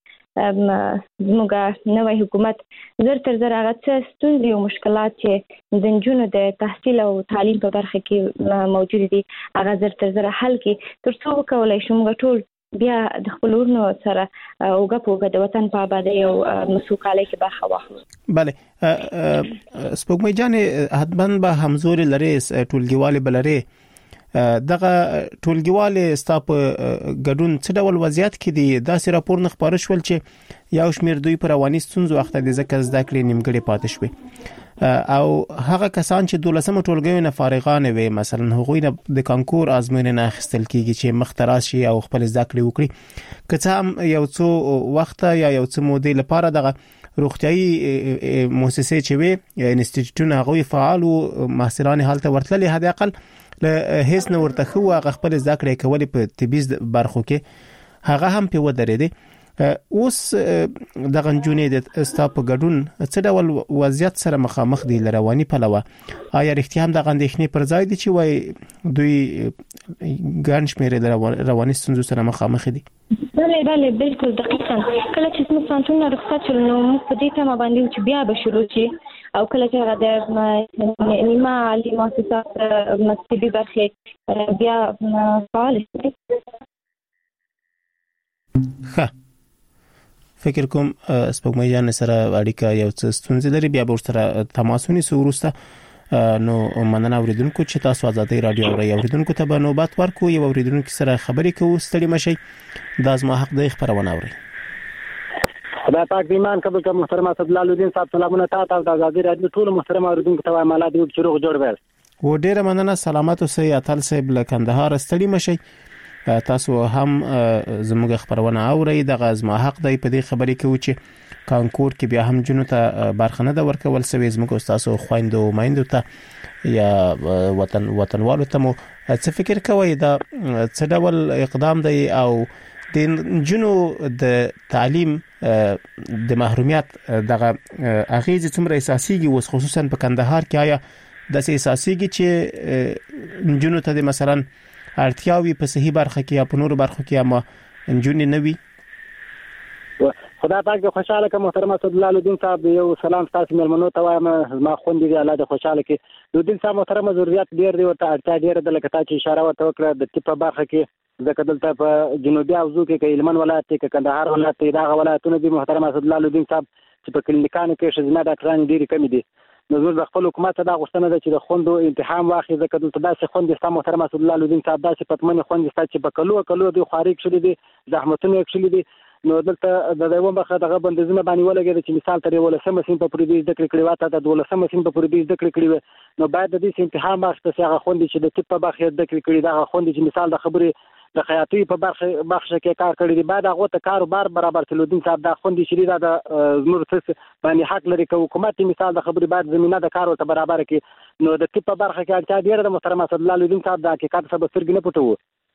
زموږ نوی حکومت زر تر زر هغه څه ستونزې او مشکلات چې د نجونو د تحصیل او تعلیم په برخه کې موجود دي هغه زر تر زر حل کړي تر څو وکولای شو موږ ټول بیا د خپل ورونو سره اوګه د وطن په آبادۍ او مسوکالۍ کې برخه واخلو بله سپوږمۍ جانې حتما به همزوري لري ټولګیوالې بلري دغه ټولګیوالې ستاپ ګډون څه ډول وضعیت کې دي داسې راپور نه خبر شول چې یو شمیر دوی پر رواني ستونزو وخت د ذکر زده کړې نیمګړې پاتې شوې او هغه کسان چې 12مه ټولګیو نه فارغان وي مثلا هغوی د کانکور ازموینې نه اخیستل کیږي چې مختراس شي او خپل زده کړې وکړي که څه هم یو څو وخت یا یو څو مودې لپاره دغه روغتيایي مؤسسې چې وي انسټیټیوټونه هغوی فعال او محصلان حالت ورتللي هدا اقل له هیڅ نو ورته خو هغه خپل زده کړې کولې په طبي برخو کې هغه هم په ودرېده اوس د غنجونې د استاپ ګډون څه ډول وضعیت سره مخامخ دي لرواني پلوه آیا رښتیا هم د غندښنې پر ځای دي چې وای دوی ګڼ شمېر د رواني ستونزو سره مخامخ دي بله بالکل دقیقاً کله چې موږ پانتون رخصت شول نو موږ په دې تمه باندې چې بیا به شروع شي او کله چې هغه د نیمه عالي مؤسسات مکتبي برخې بیا فعال شي ښه فکر کوم سپوږمۍ جان سره اړیکه یو څه ستونزې لري بیا به سره تماسونی سورسته نو مننه اوریدونکو چې تاسو آزادۍ رادیو اورئ اوریدونکو ته به نوبت ورکو یو اوریدونکو سره خبرې کوو ستړي مشي د ازما حق د خبرونه اورئ خدای پاک دې ایمان قبول کړي محترم اسدالله الدین صاحب سلامونه تاسو د آزادۍ رادیو ټول محترم اوریدونکو ته وایم الله دې چې روغ جوړ وي و ډیره مننه سلامات اوسئ اتل صاحب له کندهار ستړي مشي تاسو هم زموږ خبرونه اورئ د ازما حق د په دې خبرې کوي چې کانکور کې بیا هم جنو ته برخنه د ورکول سوي زموږ استادو خويندو مایندو ته یا وطنوالو ته مو څه فکر کوي دا څه ډول اقدام دی او د جنو د تعلیم د محرومیت دغه اغیز څومره اساسيږي وس خصوصا په کندهار کې آیا د اساسيږي چې جنو ته مثلا اړتیاوي په صحیح برخه کې یا په نورو برخو کې اما جنونی نوي خدای پاک دې خوشاله کړه محترم اسدالله الدین صاحب یو سلام تاسو ملمنو ته وایم ما خوندې دې الله دې خوشاله کړي الدین صاحب محترم ضرورت ډیر دی ورته اړتیا ډیر د لکه چې اشاره ورته وکړه د ټیپ برخه کې ځکه دلته په جنوبي حوزو کې هلمند ولایت کې کندهار ولایت کې دا ولایتونه دي محترم اسدالله الدین صاحب چې په کلینیکانو کې ښځینه ډاکټران ډیر کم دي نو زموږ د خپل حکومت دا غوښتنه ده چې د خوندو امتحان واخلي ځکه دلته داسې خوندې ستا محترم اسدالله الدین صاحب داسې پتمنې خوندې ستا چې په کلو دوی خواري کښلي دي زحمتونه یې کښلي دي نو دلته د یوه برخه دغه بندیزونه باندې ولګېده چې مثال تر 11مه سیم په پوره زده کړې کړې وه ته د 12مه سیم په پوره زده کړې کړې وه نو باید د دې امتحان واخیسته چې هغه خوندې چې د طب په برخه زده کړې کړي دغه خوندې چې مثال د خبرې د خیاطۍ په برخه کې کار کړی دی باید هغه ته کاروبار برابر کړي الدین صاحب دا خوندې چې دا د زموږ څه باندې حق لري چې حکومت مثال د خبرې باید زمينه د کار ورته برابر کړي نو د طب په برخه کې اړتیا ډیره د محترم اسدالله الدین صاحب د حقیقت سبب سترګې نه پټوي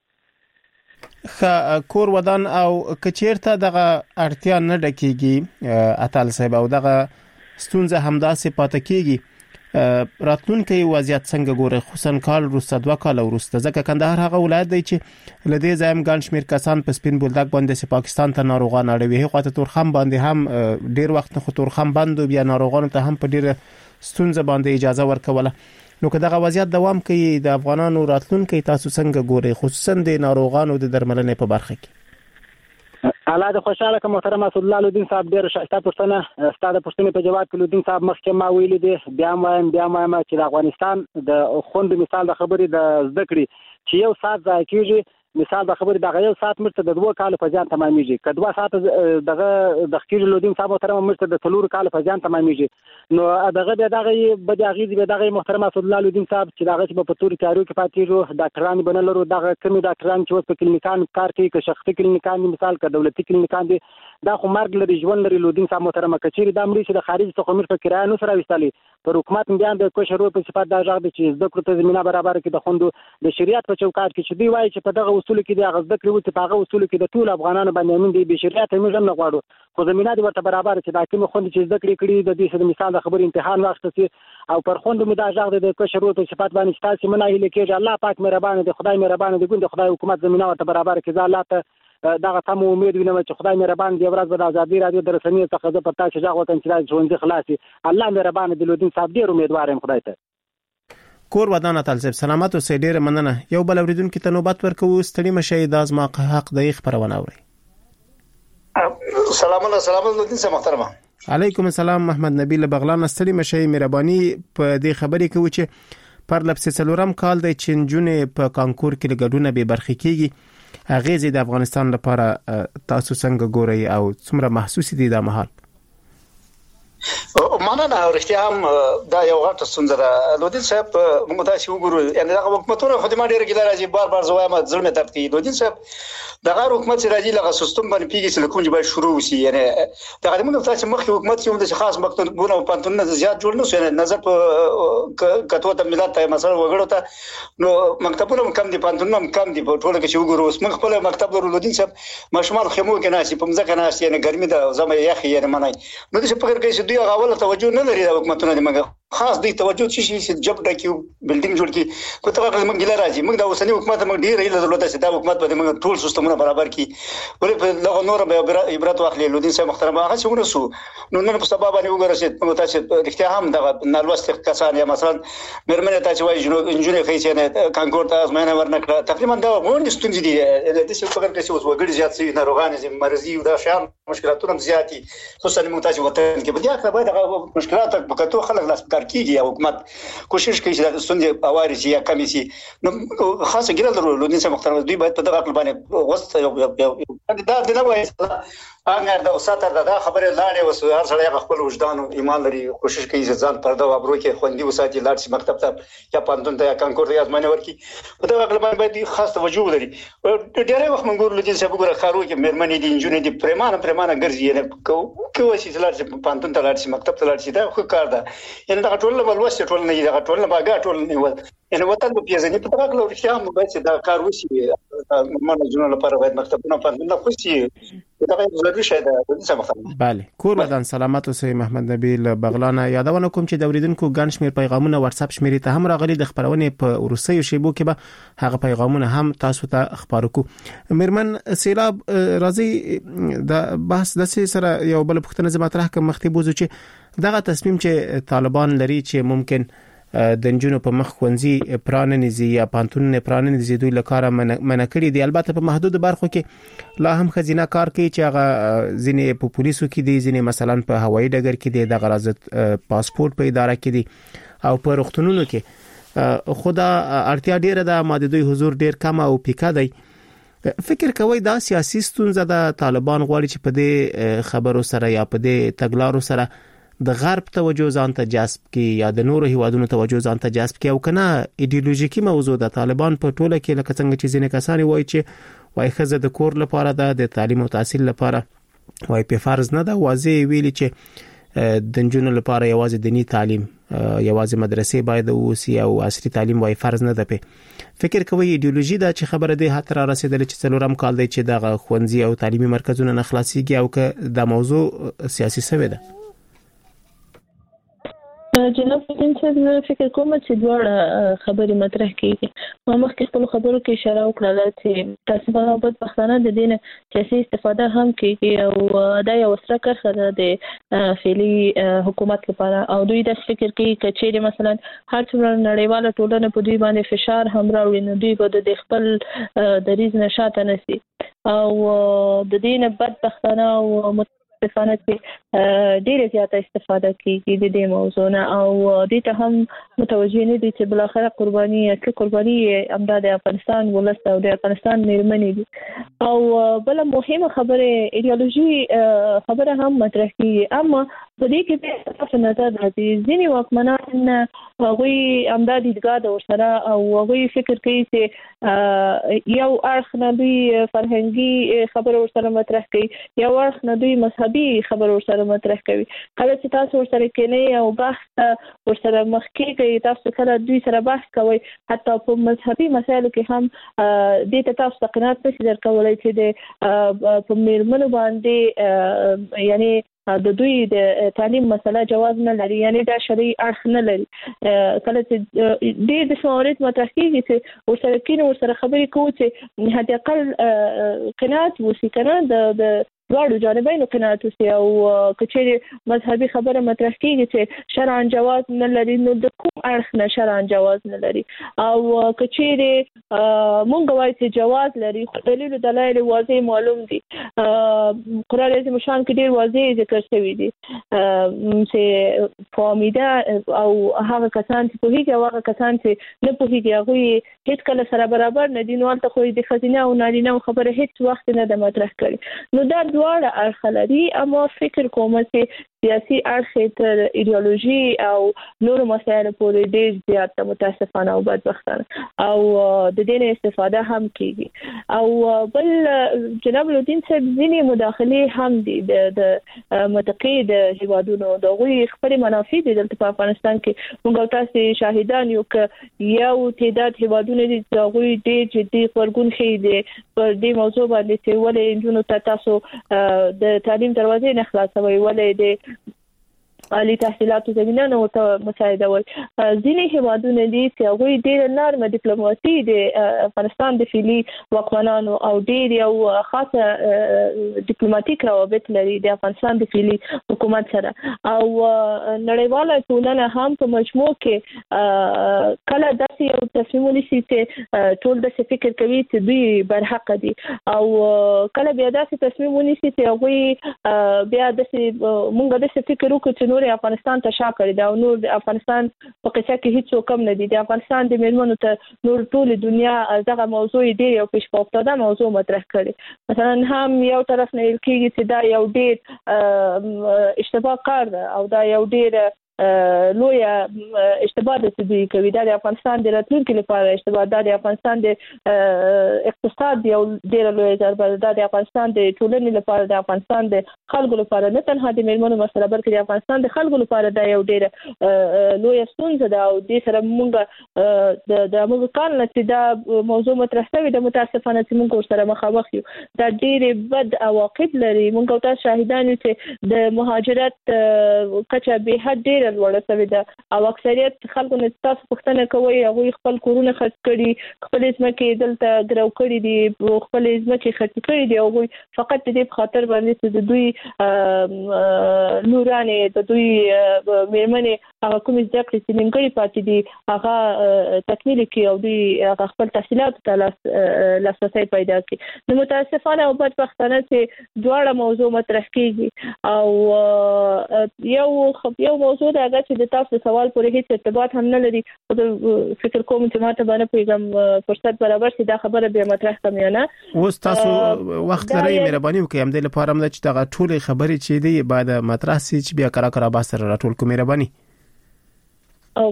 کور ودان او کچیرته دغه اړتیا نه ډکیږي اتل صاحب او دغه ستونزه همداسې پاتې کیږي راتلونکي وضعیت څنګه ګوره خصوصا کال وروسته 2 کال وروسته ځکه کندهار هغه ولایت دی چې لدې ځایم ګڼ شمیر کسان په سپین بولدک باندې سي پاکستان ته ناروغان اړوي هغه ته تورخم باندې هم ډیر وخت نه تورخم بندو بیا ناروغانو ته هم په ډیر ستونزه باندې اجازه ورکوله نو که دغه وضعیت دوام کوي د افغانانو راتلونکي تاسو څنګه ګوري خصوصا د ناروغانو د درملنې په برخه کې الله دې خوشاله کړه محترم اسدالله الدین صاحب ډېر ښایسته پوښتنه ستا د پوښتنې په جواب کې الدین صاحب مخکې ما ویلي دي بیا وایم چې د افغانستان د خوند مثال د خبرې د زده کړې چې یو ساعت ځای کېږي مثال د خبرې دغه یو ساعت مرته د 2 کال په ځان تمامېږي که 2 ساعت دغه د خکېږي الدین صاحب محترم مرته د 3 کال په ځان تمامېږي نو دغه بیا دغه به اغیزې به دغه محترم اسدالله الدین صاحب چې دغه چې په توري تیاریو کې پاتېږو ډاکټران به نه لرو دغه کمی ډاکټران چې اوس په کلینیکان کار کوي که شخصي کلینیکان مثال که دولتي کلینیکان دي دا خو مرګ لري ژوند لري الدین صاحب محترم کچېرې دا مړي چې د خارج څخه مر په کرایه نو سره وستالي پر حکومت بیا د کوشرو په صفات دا ځاګ چې زده کړو ته زمينه برابر کړي د خوندو د شریعت په چوکاټ کې چې دی وایي چې په دغه اصول کې د غزده کړو چې په هغه اصول کې د ټول افغانانو باندې امین دی به شریعت موږ نه غواړو خو زمينه د ورته برابر چې دا کوم خوند چې زده کړی د دې سره مثال د خبر امتحان واخته او پر خوند مو دا ځاګ د کوشرو په صفات باندې تاسو مناهي لیکي الله پاک مهربان دی خدای مهربان دی ګوند خدای حکومت زمينه ورته برابر کړي الله ته دغه تم امید وینم چې خدای مهربان دی ورځ به د آزادۍ رادیو در رسنۍ څخه زه پر تاسو ځاګ وکم چې دا ژوند خلاصي الله مهربان دی الدین صاحب ډیر امیدوار یم خدای ته کور ودان اتل صاحب سلامات او سې ډیر مننه یو بل اوریدونکو ته نوبت ورکو ستړي مشه د ازما حق د خبرونه اوري سلام الدین صاحب محترم علیکم السلام محمد نبیل بغلان ستړي مشه مهرباني په دې خبرې کوي چې پر لپس سلورم کال د چنجونې په کانکور کې ګډونه به برخه کیږي هغه زی د افغانستان لپاره تاسو څنګه ګورئ او څومره محسوس دي دا مهال مننه ورته هم دا یو غټه ستونزه ده لودین صاحب موږ تاسو وګورو یعنی دا حکومتونه خدمت ډیر کې راځي بار زوایم ظلم ته کوي لودین صاحب دا غیر حکومت راځي لغه سیستم باندې پیږي چې کوم باید شروع وسی یعنی دا غوښمن تاسو مخکې حکومت یو د خاص مکتبونه او پانتونونه زیات جوړ نه شو نظر په کتو ته ملت ته مثلا وګړو ته نو مکتبونه کم دي پانتونونه کم دي په ټوله کې چې وګورو اوس موږ خپل مکتب لودین صاحب مشمال خمو کې ناشې په مځکه ناشې یعنی ګرمي ده زما یخ یعنی منای نو د څه فکر کوي چې دوی غواړي توجه نه لري د حکومتونو د خاص دې توجه چې جب ډکیو بلډینګ جوړ کی کوته وخت موږ ګل راځي موږ د اوسنی حکومت موږ ډیر ایله دولت چې دا حکومت په موږ ټول سیستمونه برابر کی ولې په لغه نور به عبرت واخلې لودین صاحب محترم هغه څنګه سو نو نن په سبب باندې وګورئ موږ تاسو اختیار هم د نالوست کسان یا مثلا مرمنه تاسو وایي انجینر خیسه نه کانکور ته ازمنه ورنکړه تقریبا دا مونږ ستونزې دي د دې څه په اړه چې اوس وګړي زیات شي ناروغان زی مرزي او دا شان مشکلاتونه زیاتی خصوصا موږ تاسو وطن کې بیا که باید هغه مشکلات په کتو خلک لاس کار کیږي او حکومت کوشش کوي چې ستونزې اواري شي یا کمی شي نو خاصه ګرځول درلود انسان محترم دوی باید په دغه خپل باندې وسط یو دا د نوې اگر دا وساتره دا خبره لاړې وسو هر سړی خپل وجدان او ایمان لري کوشش کوي چې ځان پرده او ابرو کې خوندي وساتي لاړ شي مکتب ته یا پاندون ته یا کانکور ته ازمنه ورکي په دغه خپل باندې خاص توجه لري ډېر وخت موږ ګورل چې سبا ګره خارو کې مېرمنې دي انجونې دي پرمانه ګرځي نه کوي چې لاړ شي پاندون ته لاړ شي مکتب ته لاړ شي دا خو کار ده یعنی دا ټول له ولوسته ټول نه دا ټول نه باګه ټول نه یعنی وطن په پیژنې په دغه لور چې هم باید دا کار وشي مونږ جنونو لپاره باید مکتبونه پاندونه خوشي دا ضروري شی ده د څه مخه bale کور ودان سلامات اوسئ محمد نبیل بغلان یادونه کوم چې د اوریدونکو ګڼ شمیر پیغامونه واتس اپ شمیرې ته هم راغلي د خبرونه په ورسې شیبو کې به هغه پیغامونه هم تاسو ته خبرو کو مرمن سیلاب راځي د بحث د سره یو بل پښتنه زما طرح کوم مختبوزو چې دغه تصمیم چې طالبان لري چې ممکن د نجونو په مخ خونځي پراننځي یا پانتون پراننځي دوی لکاره منکړي دي البته په محدود برخو کې لا هم خزینه کار کوي چې هغه ځینې په پولیسو کې دي ځینې مثلا په هوایي ډګر کې دي د غرض پاسپورت په اداره کې دي او په روغتونونو کې خدا اړتیا ډیره ده ماده دوی حضور ډیر کم او پیکا دی فکر کوي دا سیاسي ستونزه د طالبان غواړي چې په دې خبرو سره یا په دې تګلارو سره د غرب توجه ځان ته جذب کی یا د نورو هیوادونو توجه ځان ته جذب کی او کنه ایدئولوژیکی موضوع د طالبان په ټوله کې لکه څنګه چې ځینې کسان وایي چې وای خزه د کور لپاره د تعلیم او تحصیل لپاره وای په فرض نه ده واځي ویلي چې د جنونو لپاره یوازې دینی تعلیم یوازې مدرسې باید اوسي او عصري تعلیم وای فرض نه ده په فکر کوي ایدئولوژي دا چې خبره ده هتر رسیدل چې څلورم کال دی چې د خوندزي او تعلیمي مرکزونه نه خلاصيږي او که د موضوع سیاسي سوي ده جناب انسان فکر کوم چې دوړه خبرې مطرح کیږي ما مخکې خپل خبرو کې اشاره وکړه چې تاسو په پښتانه د دین سیاسي استفاده هم کیږي او دا یو ستر کرخه ده د فعلی حکومت لپاره او دوی د فکر کوي چې مثلا هر څومره نړیواله ټولنه په دوی باندې فشار هم راوړي نو دوی به د خپل دریز نشاته نشي او د دین بدبختانه او استفاده کې ډیره زیاته استفاده کیږي د دې موضوع نه او دې ته هم متوجه نه دي چې بل اخر قرباني امداد افغانستان ولست او د افغانستان مېرمنې دي او بل مهمه خبره ایدئولوژي خبره هم مطرح کیږي اما په دې کې په نظر راځي ځینې واکمنان هغوی امداد دیګا د ورسره او هغوی فکر کوي چې یو اړخ نه دوی فرهنګي خبره ورسره مطرح کوي یو اړخ نه دوی مذهبي خبره ورسره مطرح کوي کله چې تاسو ورسره کېنئ او بحث ورسره مخ کېږئ تاسو کله دوی سره بحث کوئ حتی په مذهبي مسایلو کې هم دې ته تاسو قناعت نشئ درکولی چې د په مېرمنو باندې یعنی د دوی د تعلیم مسله جواز نه لري یعنی دا شرعي اړخ نه لري کله چې د شمارت مطرح کیږي چې ورسره کینو ورسره خبرې کوو چې حتی اقل قناعت وسی کنه د دواړو جانبینو قناعت وسی او کچېرې مذهبي خبره مطرح کیږي چې شرعاً جواز نه لري نو د کوم اړخ نه شرعاً جواز نه لري او کچېرې مونږ وایو چې جواز لري خو دلایل واضح معلوم دي قرآن عظیم شان کې ډېر واضح ذکر شوی دي چې فامیده او هغه کسان چې پوهیږي او هغه کسان چې نه پوهیږي هغه هیڅ کله سره برابر نه دي نو هلته خو د ښځینه او نارینه خبره هیڅ وخت نه ده مطرح کړې نو دا دواړه اړخ لري اما فکر کوم چې سیاسي اړخ تر ایدئولوژي او نورو مسایلو پورې ډېر زیات متاسفانه او بدبختانه او د دې استفاده هم کیږي او بل جناب لودین صاحب ځینې مداخلې هم دي د متقید هیوادونو د غوي خپل منافع دي دلته په افغانستان کې موږ تاسو شاهدان یو تعداد هیوادونو دي چې غوي ډېر جدي خبرګون ښيي دي پر دې موضوع باندې چې ولې انجونو تاسو د تعلیم دروازې نه خلاصوي ولې د عالی تحصیلاتو زمینه نو ته مساعده وي. ځینې هیوادونه دي چې هغه ډېر نرمه ډیپلوماسي د افغانستان د فعلی واکمنانو او ډېر یو خاصه ډیپلوماټیک روابط لري د افغانستان د فعلی حکومت سره او نړیواله ټولنه هم په مجموع کې کله داسې یو تصمیم ونیسي چې ټول د فکر کوي چې دوی برحق دي او کله بیا داسې تصمیم ونیسي چې هغه بیا داسې مونږ داسې فکر وکړو چې نور افغانستان ته شا کړی دا او نور د افغانستان په قصه کې هیڅ کم نه دي. د افغانستان د میرمنو ته نور ټول دنیا دغه موضوع ډېر یو پیش پافتاده موضوع مطرح کړي. مثلا هم یو طرف نه کېږي چې دا یو ډېر اشتباه کار ده او دا یو ډېر لوی اشتباه د دوی کوي. د افغانستان د راتلونکي لپاره اشتباه ده، د افغانستان د اقتصاد یو ډېر لوی ضربه ده، د افغانستان د ټولنې لپاره، د افغانستان د خلکو لپاره، نه تنها د میرمنو مسله بلکې د افغانستان د خلکو لپاره دا یو ډېر لوی ستونزه ده او د سره موږ د موږ کار نه چې دا موضوع مطرح شوی د متاسفانه چې موږ سره مخامخ یو دا ډېر بد عواقب لري. موږ تاسو شاهدان یو چې د مهاجرت کچه به حد ډېر لوړه شوې ده او اکثریت خلکو نه تاسو پوښتنه کوي هغه خپل کورونه خرڅ کړي، خپل ځمکې دلته ګرو کړي دي، خپل ځمکې خرڅ کړي دي او فقط د دې په خاطر باندې چې د دوی نورانه د دوی میرمنې هغه کوم ځکه چې نیمګړي پاتې دي هغه تکمیل کوي او دوی هغه خپل تحصیلات ته لاسرسي پیدا کوي. نو متاسفانه او بدبختانه چې دواړه موضوع مطرح کیږي او یو موضوع هغه چې د تاسو سوال پورې هیڅ ارتباط هم نه لري او فکر کوم چې ماته باندې پیغام فرصت برابر شي دا خبره به مطرح کوم نه. اوس تاسو وخت لري مهرباني وکړئ هم د لپاره هم چې دا ټول خبرې چې دی بعد مطرح سي چې بیا کرا باسر راټول کوم مهرباني او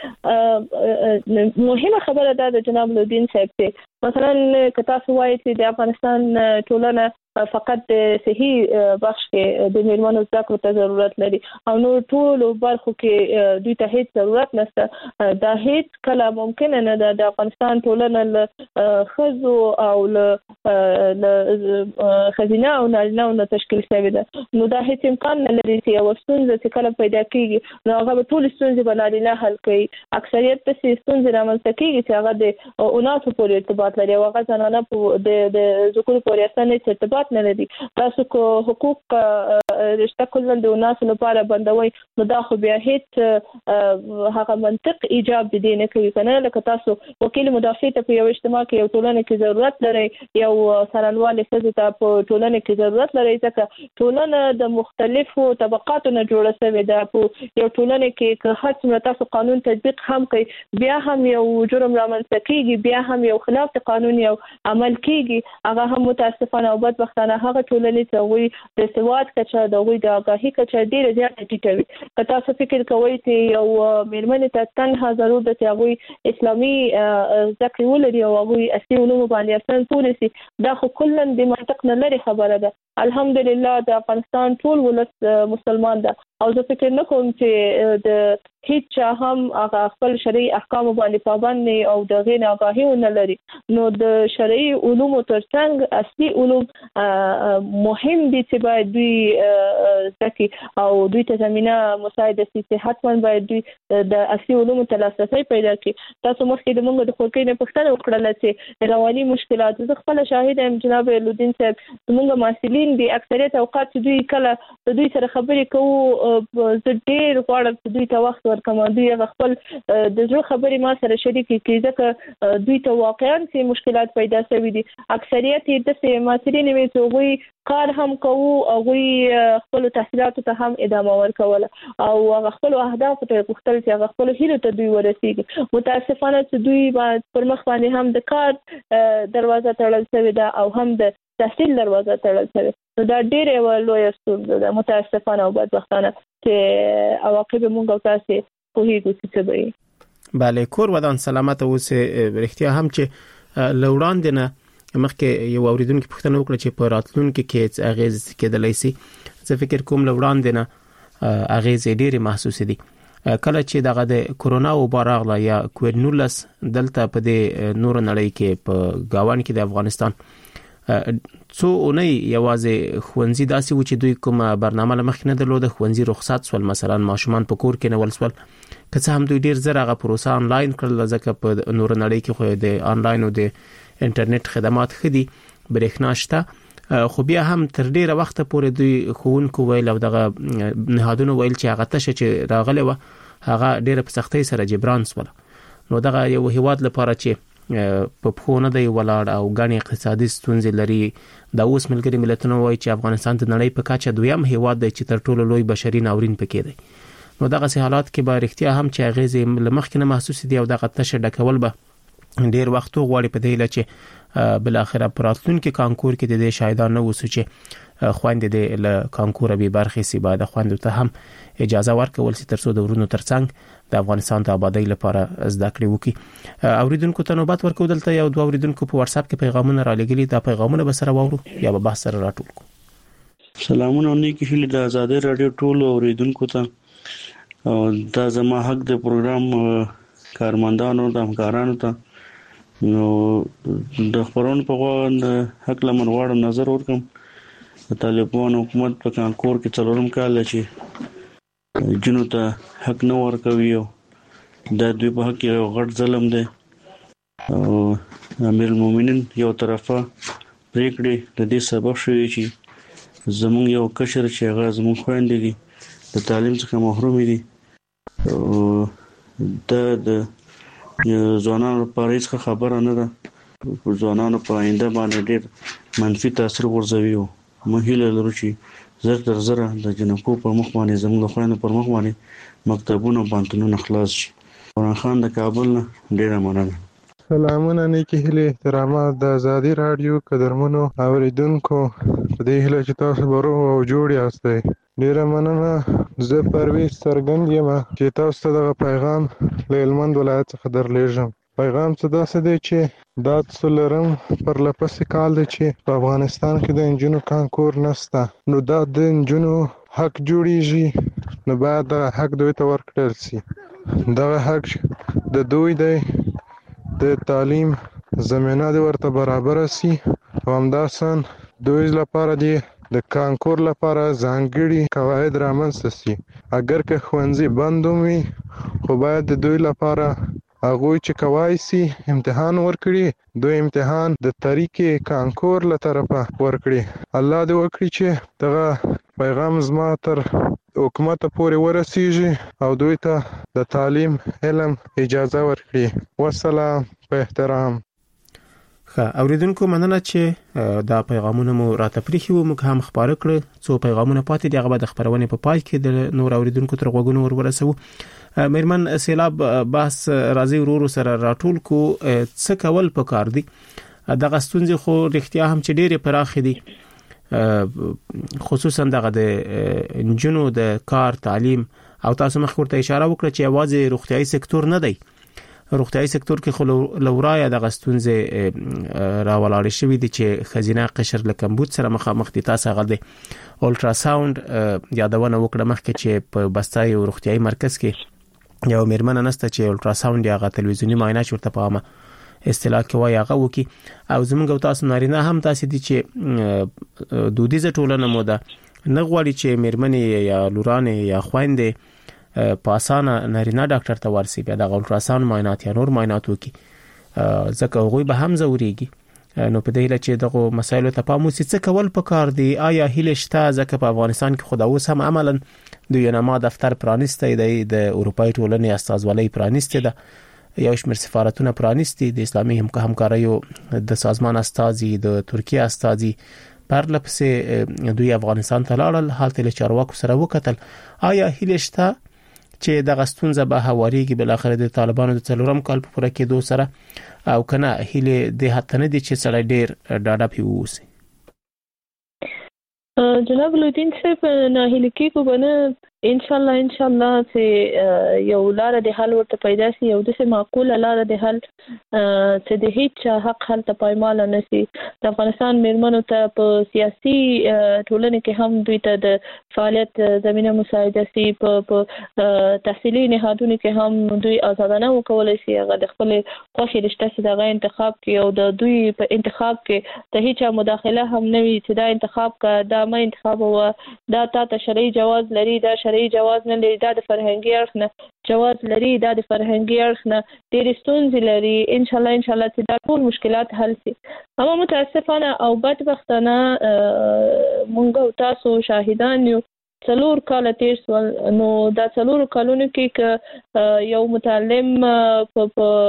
بله مهمه خبره ده د جناب لودین صاحب ته مثلا که تاسو وایي چې د افغانستان ټولنه فقط د صحیح بخش کې د میرمنو زده کړو ته ضرورت لري او نور ټول برخو کې دوی ته هیڅ ضرورت نشته. دا هیڅ کله ممکن نه ده. د افغانستان ټولنه له خزو او له خزینه او نارینه تشکیل شوې ده. نو دا هیڅ امکان نه لري چې یو ستونزه چې کله پیدا کیږي نو هغه ټول ستونزې به نارینه حل کوي. اکثریت د ستونزې رامنځته کیږي چې هغه د اوناسو پورې ارتباط لري او هغه زنانه د ذکر پورې اصلا ارتباط نه لري. تاسو کو حقوق رشتہ کولن د ناس لپاره بندوي نو دا خو بیا هیڅ هغه منطق ایجاب دي نه کوي کنه. لکه تاسو وکیل مدافع ته په یو اجتماع کې یو ټولنه کې ضرورت لري، یو سرانوالي ته په ټولنه کې ضرورت لري ځکه ټولنه د مختلفو طبقاتو نه جوړه شوې ده. په یو ټولنه کې که هر څومره تاسو قانون تطبیق هم کوي بیا هم یو جرم رامنځته کیږي، بیا هم یو خلاف قانون یو عمل کیږي. هغه هم متاسفانه او بدبختانه هغه ټولنې چې هغه د سواد کچه د هغه د آگاهی کچه ډیره زیاته ټیټه وي. که تاسو فکر کوئ چې یو میرمنې ته تنها ضرورت ده چې هغه اسلامي ذکر ولري او هغه اصلي علوم باندې اصلا پولیسي دا خو کلن د منطق نه لري خبره ده. الحمدلله د افغانستان ټول ولس مسلمان ده او زه فکر نه کوم چې د هیڅ هم هغه خپل شرعي احکام باندې پابند نه او د غیر آگاهی نه لري. نو د شرعي علوم ترڅنګ اصلي علوم مهم دي چې باید دوی ځکه او دوی ته زمينه مساعده سي چې حتما باید دوی د اصلي علوم ته لاسرسي پیدا کړي. تاسو مخکې د موږ د خورکې نه پوښتنه وکړه چې رواني مشکلات زه خپل شاهد ام جناب لودین صاحب موږ مسؤلین دي اکثریت اوقات دوی کله د دوی سره خبرې کوو زه ډېر غواړم چې دوی ته وخت ورکړم دوی خپل د زړه خبرې ما سره شریک کړي ځکه دوی ته واقعا څه مشکلات پیدا شوي دي. اکثریت د مسؤلین وي چې وي کار هم کوو او وي خپل تحصیلاتو ته هم ادامه ورکول او خپل اهداف ته پوښتل چې خپل هیلو ته دوی ورسیږي. متاسفانه چې دوی پر مخ باندې هم د کار دروازه تړل شوې ده او هم د تحصیل دروازه تړل شوې. نو دا ډېر لوی ستونزه ده متاسفانه او بدبختانه چې عواقب موږ تاسو په هیڅ څه به. بله کور ودان سلامت اوسه. رښتیا هم چې لوړاند نه مخکې یو اوریدونکو پوښتنه وکړه چې په راتلونکو کې اغیز کېدلای شي. زه فکر کوم لوړاند نه اغیز ډېری محسوس دي. کله چې دغه د کورونا وبا راغله یا کووډ 19 دلته په د نور نړۍ کې په گاوان کې د افغانستان څو اونۍ یوازې خوندزي داسې و چې دوی کومه برنامه لمخ نه درلوده خوندزي رخصت سول مثلا ماشومان په کور کې نه ولسول که څه هم دوی ډیر زر هغه پروسه انلاین کړل ځکه په نور نړۍ کې خو د انلاین او د انټرنیټ خدمات خدي برېښنا شته خو بیا هم تر ډیره وخت پورې دوی خوونکو ویل او دغه نهادونو ویل چې هغه تشه چې راغله و هغه ډیره په سختۍ سره جبران سول نو دغه یو هیواد لپاره چې په پخونه دی ولاړ او غني اقتصادي ستونزې لري د اوس ملګری ملتونو وایي چې افغانستان د نړۍ په کچه دویم هیواد دی چې تر ټولو لوی بشري ناورین پکې دی نو دغه حالات کې به اړتیا هم چې اغیزې لمخکې نه محسوس دي او دغه تشه ډکول به ډیر وخت غواړي په دې لچې بل اخره پراتلون کې کانکور کې د دې شاهدان نه وسو چې خويند دې له کانکور به برخې سی بعد خويند ته هم اجازه ورکول سي ترڅو د ورونو ترڅنګ د افغانستان د آبادی لپاره زده کړې وکړي اوریدونکو ته نوبت ورکول دلته یو دوه اوریدونکو په واتس اپ کې پیغامونه را لګلي دا پیغامونه به سره وورو یا به بحث سره راټول کو سلامونه نیکی هیله د آزادۍ رادیو ټول اوریدونکو ته او دا زما حق د پروګرام کارمندانو د همکارانو ته نو د خبرونو په غوښتنه حق لمن واړم نظر ورکم د طالبان حکومت په کانکور کې څلورم کال چې جنو ته حق نه ورکوي او د دوی په حق یو غټ ظلم دی او امیر المؤمنین یو طرفه پریکړې د دې سبب شوی چې زموږ یو کشر چې هغه زموږ خويندې دي د تعلیم څخه محروم دي او د ځوانانو لپاره هیڅ خبره نه ده ځوانانو په آینده باندې ډېر منفي تاثیر غورځوي او مهیله لرو چې زر تر زر د جنکو په مخ باندې زموږ خويندو پر مخ باندې مکتبونه بانتونونه خلاص شي قرآن خان د کابل نه ډېره مننه سلامونه نیکی هیله احترامات د آزادۍ رادیو قدرمنو اوریدونکو په دې هیله چې تاسو برو او جوړ یاستئ ډیره مننه زه پرویز څرګند یم چې تاسو ته دغه پیغام له هلمند ولایت څخه درلیږم پیغام څه داسې دی چې دا څلورم پر لپسې کال دی چې په افغانستان کې د انجونو کانکور نشته نو دا د انجونو حق جوړیږي نو باید دغه حق دوی ته ورکړل سي دغه حق د دوی دی د تعلیم زمینه د ورته برابر سي او همداسن دوی لپاره دی د کانکور لپاره ځانګړي قواعد رامنځته سي اگر که ښوونځي بند وي خو باید د دوی لپاره هغه چې کوي سي امتحان ورکړي دوی امتحان د طریقې کانکور له طرفه ورکړي الله دې وکړي چې دغه پیغام زما تر حکومت پورې ورسیږي او دوی ته د تعلیم علم اجازه ورکړي والسلام په احترام اوریدونکو مننه چې دا پیغامونه مو راته پریخي وو موږ هم خبره کړ څو پیغامونه پاتې دي هغه د خبرونه په پای کې د نور اوریدونکو تر غوږونو ورسو مېرمن سیلاب بحث راځي ورور سره راټول کو څه کول پکار دي دغه ستونزې خو رښتیا هم چې ډېرې پراخې دي خصوصا دغه د انجنونو د کار تعلیم او تاسو مخ ورته اشاره وکړه چې اواز روغتيایي سکتور نه دی روغتيایي سکتور کې خو لورای د غستونځ راولاړ شوی دي چې خزینه قشر لکمبود سره مخ دي تاسو غل دي الټرا ساوند یادونه وکړه مخکې چې په بستای روغتيایي مرکز کې یو مېرمن نسته چې الټرا ساوند یا تلویزیونی معاینه چورته پامه اصطلاح کې وایي هغه وکي او زموږ تاسو نارینه هم تاسو دي چې دودیزه ټولنه مو ده نه غواړي چې مېرمنې یا لورانه یا خويندې په اسانه نارینه ډاکټر ته ورسي بیا د الټرا ساوند معاینات یا نور معاینات وکي ځکه هغه به هم زوريږي نو په دې لچ دغه مسایلو ته پام وسی څه کول پکار دي آیا هیله شته ځکه په افغانستان کې خدا اوس هم عملاً د یونما دفتر پرانیسته دی د اروپای ټولنې استازولۍ پرانیسته ده یو شمېر سفارتونه پرانیستي د اسلامي همکاریو د سازمان استازي د ترکیه استازي پر لپسې دوی افغانستان ته لاړل حالت له چارواکو سره وکتل آیا هیله شته چې د غستونزه به هواريږي بل اخر د طالبانو د څلورم کال په پوره کېدو سره او کنه هیله د هتنه دي چې سړی ډیر ډاډه پیوسي جناب لودین صاحب نه هیله کې کو بنه ان شاء الله چې یو لار د حل ورته پیدا شي، یو د معقوله لار د حل چې د هیڅ حق حل ته پایمال نه شي. د افغانستان میرمنو ته په سیاسي ټولنه کې هم دوی ته د فعالیت زمينه مساعده شي، په تحصیلي نهادونو کې هم دوی آزادانه وکولای شي هغه د خپل خوښي رشته چې دغه انتخاب کې او د دوی په انتخاب کې ته هیڅ مداخله هم نه وي چې دا انتخاب کا دا ما انتخاب و دا ته شرعي جواز لري، دا شرعي جواز نه لري، دا د فرهنګي اړخ نه جواز لري، دا د فرهنګي اړخ نه ډېر ستونزې لري. ان شاء الله چې دا ټول مشکلات حل شي. اما متاسفانه او بدبختانه مونږ او تاسو شاهدان یو 4 کال تیر سول. نو دا 4 کالونو کې یو متعلم په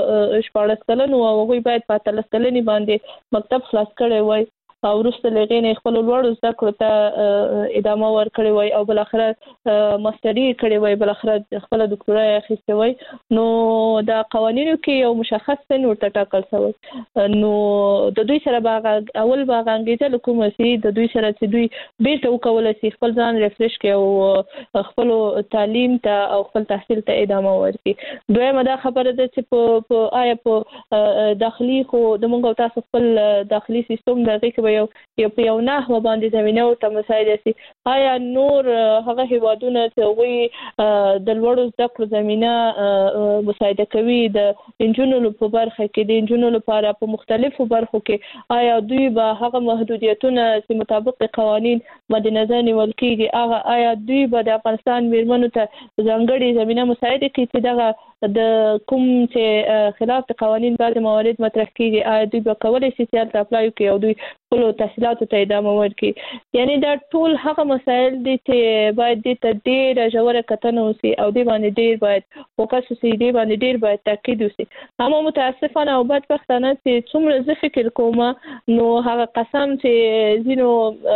14 کلن او هغه باید په 13 کلن باندې مکتب خلاص کړي وای او وروسته لغې نه خپل لوړ زده کړو ته ادامه ورکړی وای او بل اخر ماستری کړی وای، بل اخر خپل ډاکټورا اخیسته وای. نو دا قوانینو کې یو مشخص سن ورته ټاکل شوی. نو د دوی سره باغ اول باغ انګیزه کوم سي د دوی سره چې دوی بیرته وکولای شي خپل ځان ریفریش کړي او خپل تعلیم ته او خپل تحصیل ته ادامه ورکړي. دویمه دا خبره ده چې په آیا په داخلي خو د مونږ تاسو خپل داخلي سیستم دغه کې یو نحوه باندې زمينه او ته مساعده شي. آیا نور هغه هیوادونه چې وي د لوړو زده کړو زمينه مساعده کوي د انجونو په برخه کې د انجونو لپاره په مختلفو برخو کې، آیا دوی به هغه محدودیتونه چې مطابق قوانين مد نظر نیول کیږي، آیا دوی به د افغانستان میرمنو ته ځانګړي زمينه مساعده کوي چې دغه د کوم چې خلاف قوانين بعض موارد مطرح کیږي، آیا دوی به کولای شي چې اپلای کوي او دوی خپل تحصیلاتو ته ادامه ورکړي. یعنی دا ټول هغه مسایل دي چې باید د ډېر ژوره کتنه وشي او د باندې ډېر باید فوکس وشي، د باندې ډېر باید تاکید وشي. اما متاسفانه او بدبختانه چې څومره زه فکر کوم نو هغه قسم چې زینو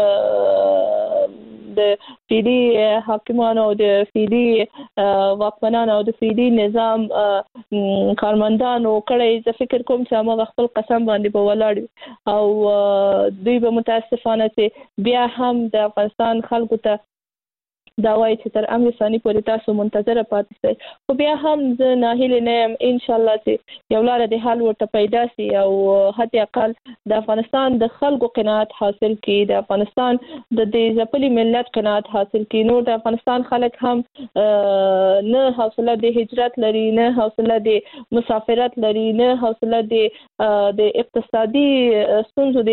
د فیدی حاکمانو او د فیدی واکمنانو او د فیدی نظام کارمندانو کړي، زه فکر کوم چې هغه خپل قسم باندې په ولاړ او دوی به متاسفانه چې بیا هم د افغانستان خلکو ته دا وایي چې تر امر ثاني پورې تاسو منتظر پاتې شئ. خو بیا هم زه ناهیله نه یم، ان شاء الله چې یو لار د حل ورته پیدا شي او حتی اقل د افغانستان د خلکو قناعت حاصل کړي، د افغانستان د دې ځپلي ملت قناعت حاصل کړي. نو د افغانستان خلک هم نه حوصله د هجرت لري، نه حوصله د مسافرت لري، نه حوصله د اقتصادي ستونزو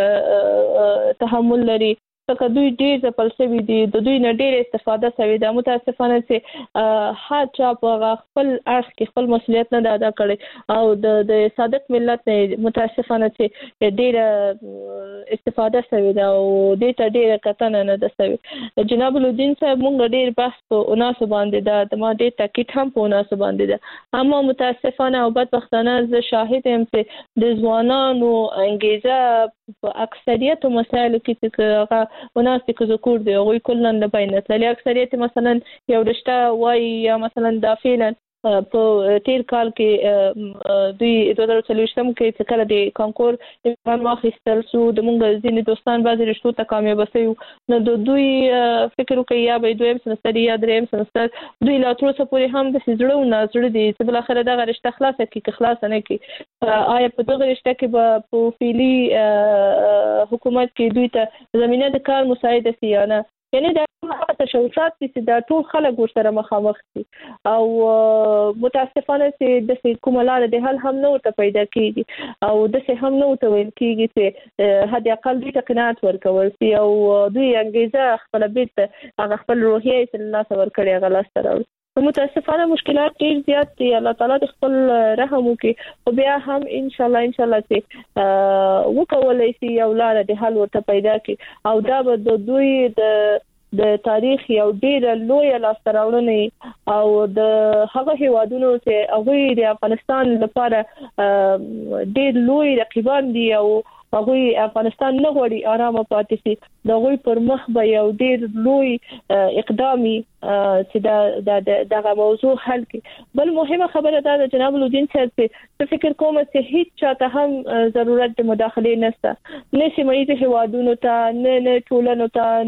د تحمل لري. ځکه دوی ډېر ځپل شوي دي، د دوی نه ډېر استفاده شوې ده. متاسفانه چې هر چا په خپل اړخ کې خپل مسؤلیت نه ده ادا کړی او د صادق ملت نه متاسفانه چې ډېره استفاده شوې ده او دې ته ډېره کتنه نه ده شوې. جناب الدین صاحب مونږ ډېر بحث په اناسو باندې ده، ما ډېر تاکید هم په اناسو باندې ده. اما متاسفانه او بدبختانه زه شاهد یم چې د ځوانانو انګیزه په اکثریت مسایلو کې چې وناسي که ذکور دی هغوی کلا نه بین تللی. اکثریت مثلا یو رشته وایي یا مثلا دا فعلا په تیر کال کې دوی 2024 کې چې کله د کانکور امتحان واخیستل شو د مونږ ځینې دوستان بعضې رشتو ته کامیابه شوي نو د دوی فکر وکړي یا به دویم سمستر یا دریم سمستر دوی لا تر اوسه پورې هم داسې زړه و نازړه دي چې بالاخره دغه رشته خلاصه کړي که خلاصه نه کړي. آیا په دغه رشته کې به په فعلي حکومت کې دوی ته زمینه د کار مساعده شي یا نه؟ یعنی دا هغه تشوشات دي چې دا ټول خلک ورسره مخامخ دي او متاسفانه چې د کومه لاره د حل هم نه ورته پیدا کیږي او داسې هم نه ورته ویل کیږي چې حد اقل دوی ته قناعت ورکول شي او دوی انګیزه خپل بیرته هغه خپل روحیه چې الله ته ورکړي هغه لاسته راوړي. متاسفانه مشکلات ډیر زیات دي، الله تعالی د خپل رحم وکړي خو بیا هم ان شاء الله چې وکولای شي یو لاره د حل ورته پیدا کړي او دا به د دوی د تاریخ یو ډیره لویه لاسته راوړنه او د هغه هیوادونو چې هغوی د افغانستان لپاره ډیر لوی رقیبان دي او هغوی افغانستان نه غواړي آرامه پاتې شي، د هغوی پر مخ به یو ډیر لوی اقدامي چې دا موضوع حل کړي. بل مهمه خبره دا ده جناب الدین صاحب چې فکر کوم چې هیڅ چاته هم ضرورت د مداخله نشته، نه سیمایي هوادونو ته، نه ټولنو ته،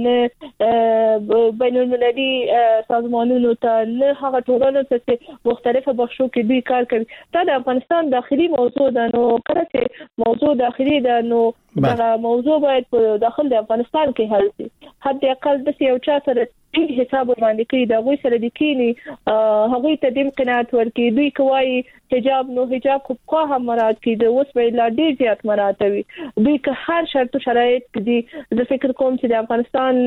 نه بین المللي سازمانونو ته، نه هغه ټولنو ته چې مختلفه بخشو کې دوی کار کوي. دا د افغانستان داخلي موضوع ده، نو کله چې موضوع داخلي ده نو دا موضوع باید په داخل د افغانستان کې حل شي. حد اقل د یو چا سره حساب باندې کوي دا غوي سره د کینی هغه ته د امکانات ورکړي. دوی کوي حجاب نو حجاب خو هم مراد کړي، اوس به لا ډیر زیات مراد وي. دوی که هر شرط او شرایط دي، زه فکر کوم چې د افغانستان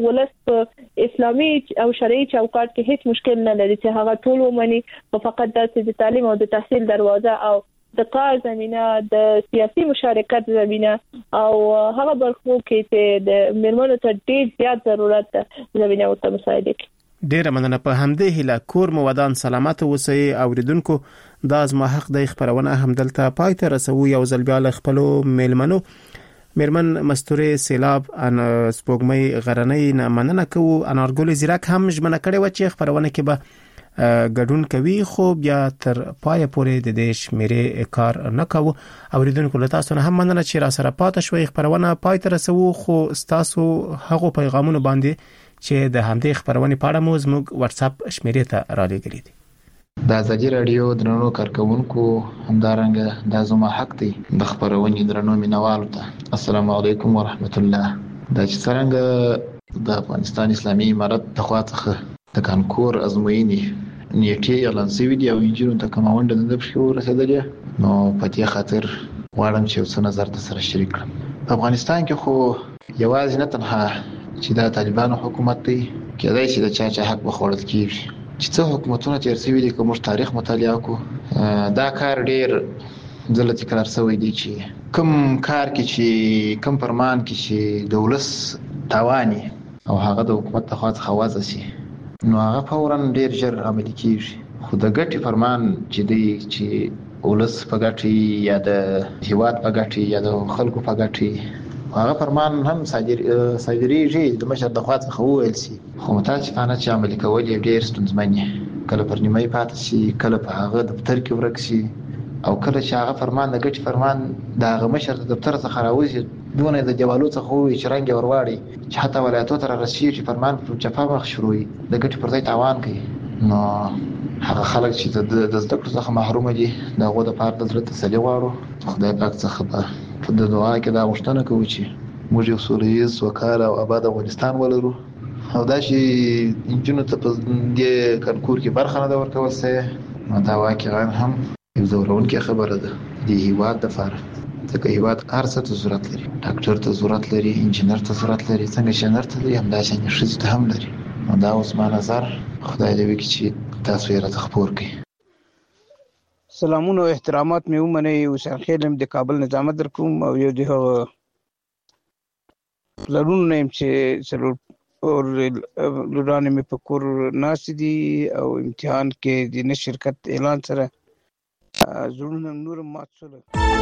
ولس اسلامي او شرعي چوکاټ کې هیڅ مشکل نه لري چې هغه ټول ومني، فقط د تعلیم او د تحصیل دروازه او د کار زمينه، د سیاسي مشارکت زمينه او هغه برخو کې چې د میرمنو ته ډیر زیات ضرورت ده زمينه ورته مساعده کوي. ډیر مننه. په همدې هیله کور مو ودان سلامت اوسئ. اوریدونکو دا زما حق د خبرونه هم دلته پای ته رسو. یو ځل بیا له خپل میلمنو میرمن مستوره سیلاب ان سپوږمۍ غرنۍ نه مننه کوو. انارګل زیرک هم ژمنه کړې و چې خبرونه کې به ګډون کوي، خو بیا تر پای پورې د دې شمیرې کار نه کوو. اوریدونکو له تاسو نه هم مننه چې را سره پاتې شوي. خبرونه پای ته رسو، خو تاسو هغه پیغامونه باندې چې د همدې خبرونه په اړه مو زموږ واتس اپ شمیرې ته را لېږلي دي. د ازادي رادیو درنو کارکونکو همدارنګه د زما حق دی د خبرونې درنو مینوالو ته السلام علیکم ورحمت الله. د چې څنګه د افغانستان اسلامي امارت د خوا څخه د کانکور ازموینې نیټه اعلان شوې دي او انجینرونو ته کومونډ نه د پښو رسیدلې، نو په دې خاطر غواړم چې څه نظر د سره شریک کړم. په افغانستان کې خو یوازې نه تنها چې د طالبانو حکومت دی، کېدای شي د چا حق بخوړل کیږي. چې څه حکومتونه تیر شوي دي، کوم تاریخ مطالعه کو دا کار ډیر ځله تکرار شوی دی چې کوم کار کې چې کوم فرمان کې چې د ولس تاواني او هغه د حکومت ته خواځ شي، نو هغه فورا ډیر ژر عملي کیږي. خو د ګټي فرمان چې دی چې ولس په ګټي یا د هیواد په ګټي یا د خلکو په ګټي، هغه فرمان هم صادریږي د مشر د خوا څخه وویل شي، خو متاسفانه چې عملي کول یې ډیر ستونزمن دي. کله پر نیمه پاتې شي، کله په هغه دفتر کې ورک شي، او کله چې هغه فرمان د ګټي فرمان د هغه مشر د دفتر څخه راوځي دونه د دیوالو څخه وي چې رنګ ورواړي چې حتی ولایتو ته رسیږي فارمان په چفا مخ شروعي د ګټ پر ځای تاوان کوي. نو هغه خلک چې د زده کړو څخه محروم دي دغه د پاره د زړه تسلي غواړو خدای پاک څخه په دعا کې دا غوښتنه کوو چې موږ یو سولیز وکاله او آباد افغانستان ولرو او دا چې انجونو ته په دې کانکور کې برخه نه ورکول سي نو دا واقعا هم یو ضروري خبره ده د هیواد د فار ځکه هیواد هر څه ته ضرورت لري، ډاکټر ته ضرورت لري، انجینر ته ضرورت لري، څنګه شنر ته لري هم دا شان شي ته هم لري. نو دا اوس ما نظر خدای دې وکړي چې تاسو یې راته خبر کړئ. سلامونه او احترامات مې ومنئ. حسین خیلم د کابل نظام در کوم او یو د لرونو نیم چې سلور اور لورانه مې په کور ناس دي او امتحان کې د نه شرکت اعلان سره زړونه نور مات شول.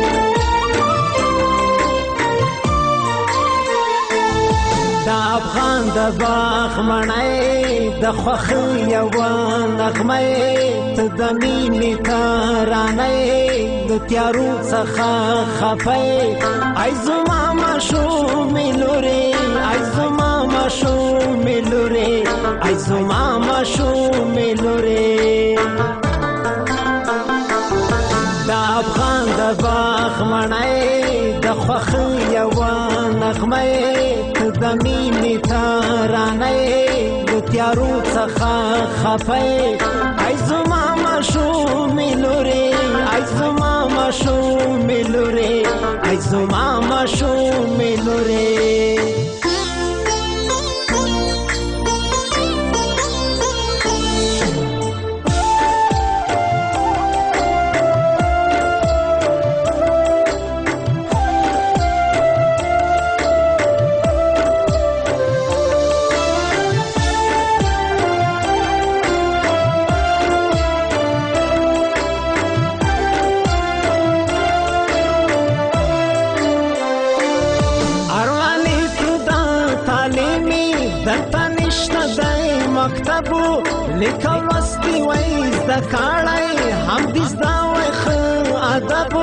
دا افغان د باغ مړی د خوښۍ یوه نغمه ته د مینې ترانې د تیارو څخه خفۍ ای زما ماشومې لورې ای زما ماشومې لورې ای زما ماشومې لورې دا افغان د باغ مړی د خوښۍ یوه نغمه ته د مینې ترانې د تیارو څخه خفۍ ای زما ماشومې لورې ای زما ماشومې لورې ای زما ماشومې لورې مطلب لیکل واستي وای زده کړای هم دې زده وای خو ادب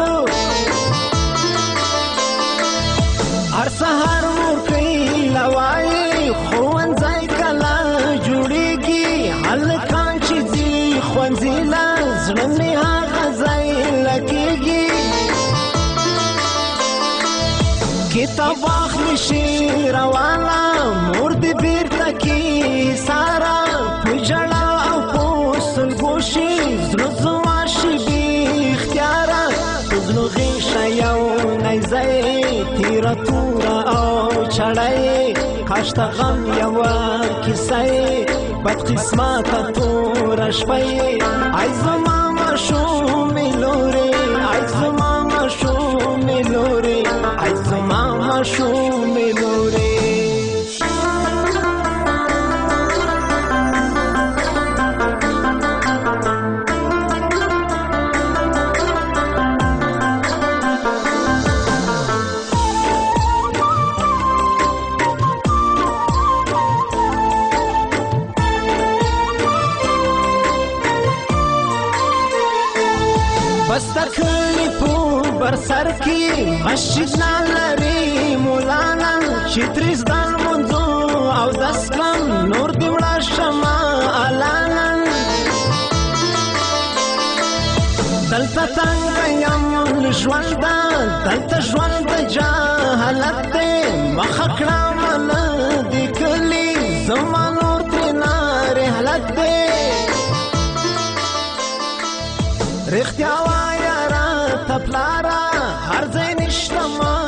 هر سهار ورکوي لوای ښوونځی کله جوړیږي هلکان چې ځي ښوونځي له زړه مې هغه ځای لګیږي کتاب واخلي شي روانه مور دې بیرته کې سارا په ژړا او په سلګو شي زړه زما شي بې اختیاره په زړه غېږه یو نیزی تیره توره او چړی کاشته غم یوه کیسه بد قسمته توره شپه ای زما ماشومې لورې ای زما ماشومې لورې ای زما ماشومې لورې بس دکلی پو بر سر کی مسجد نالری مولانا چې تریز دان منځو او دس کم نور دی وړه شما علانن دلته څنګه یم ژوند دلته ژوند د جهالت دی مخه کړه منه د کلي زما نور ترې رحلت دی رښتیا وایه راته پلاره هر ځای نشته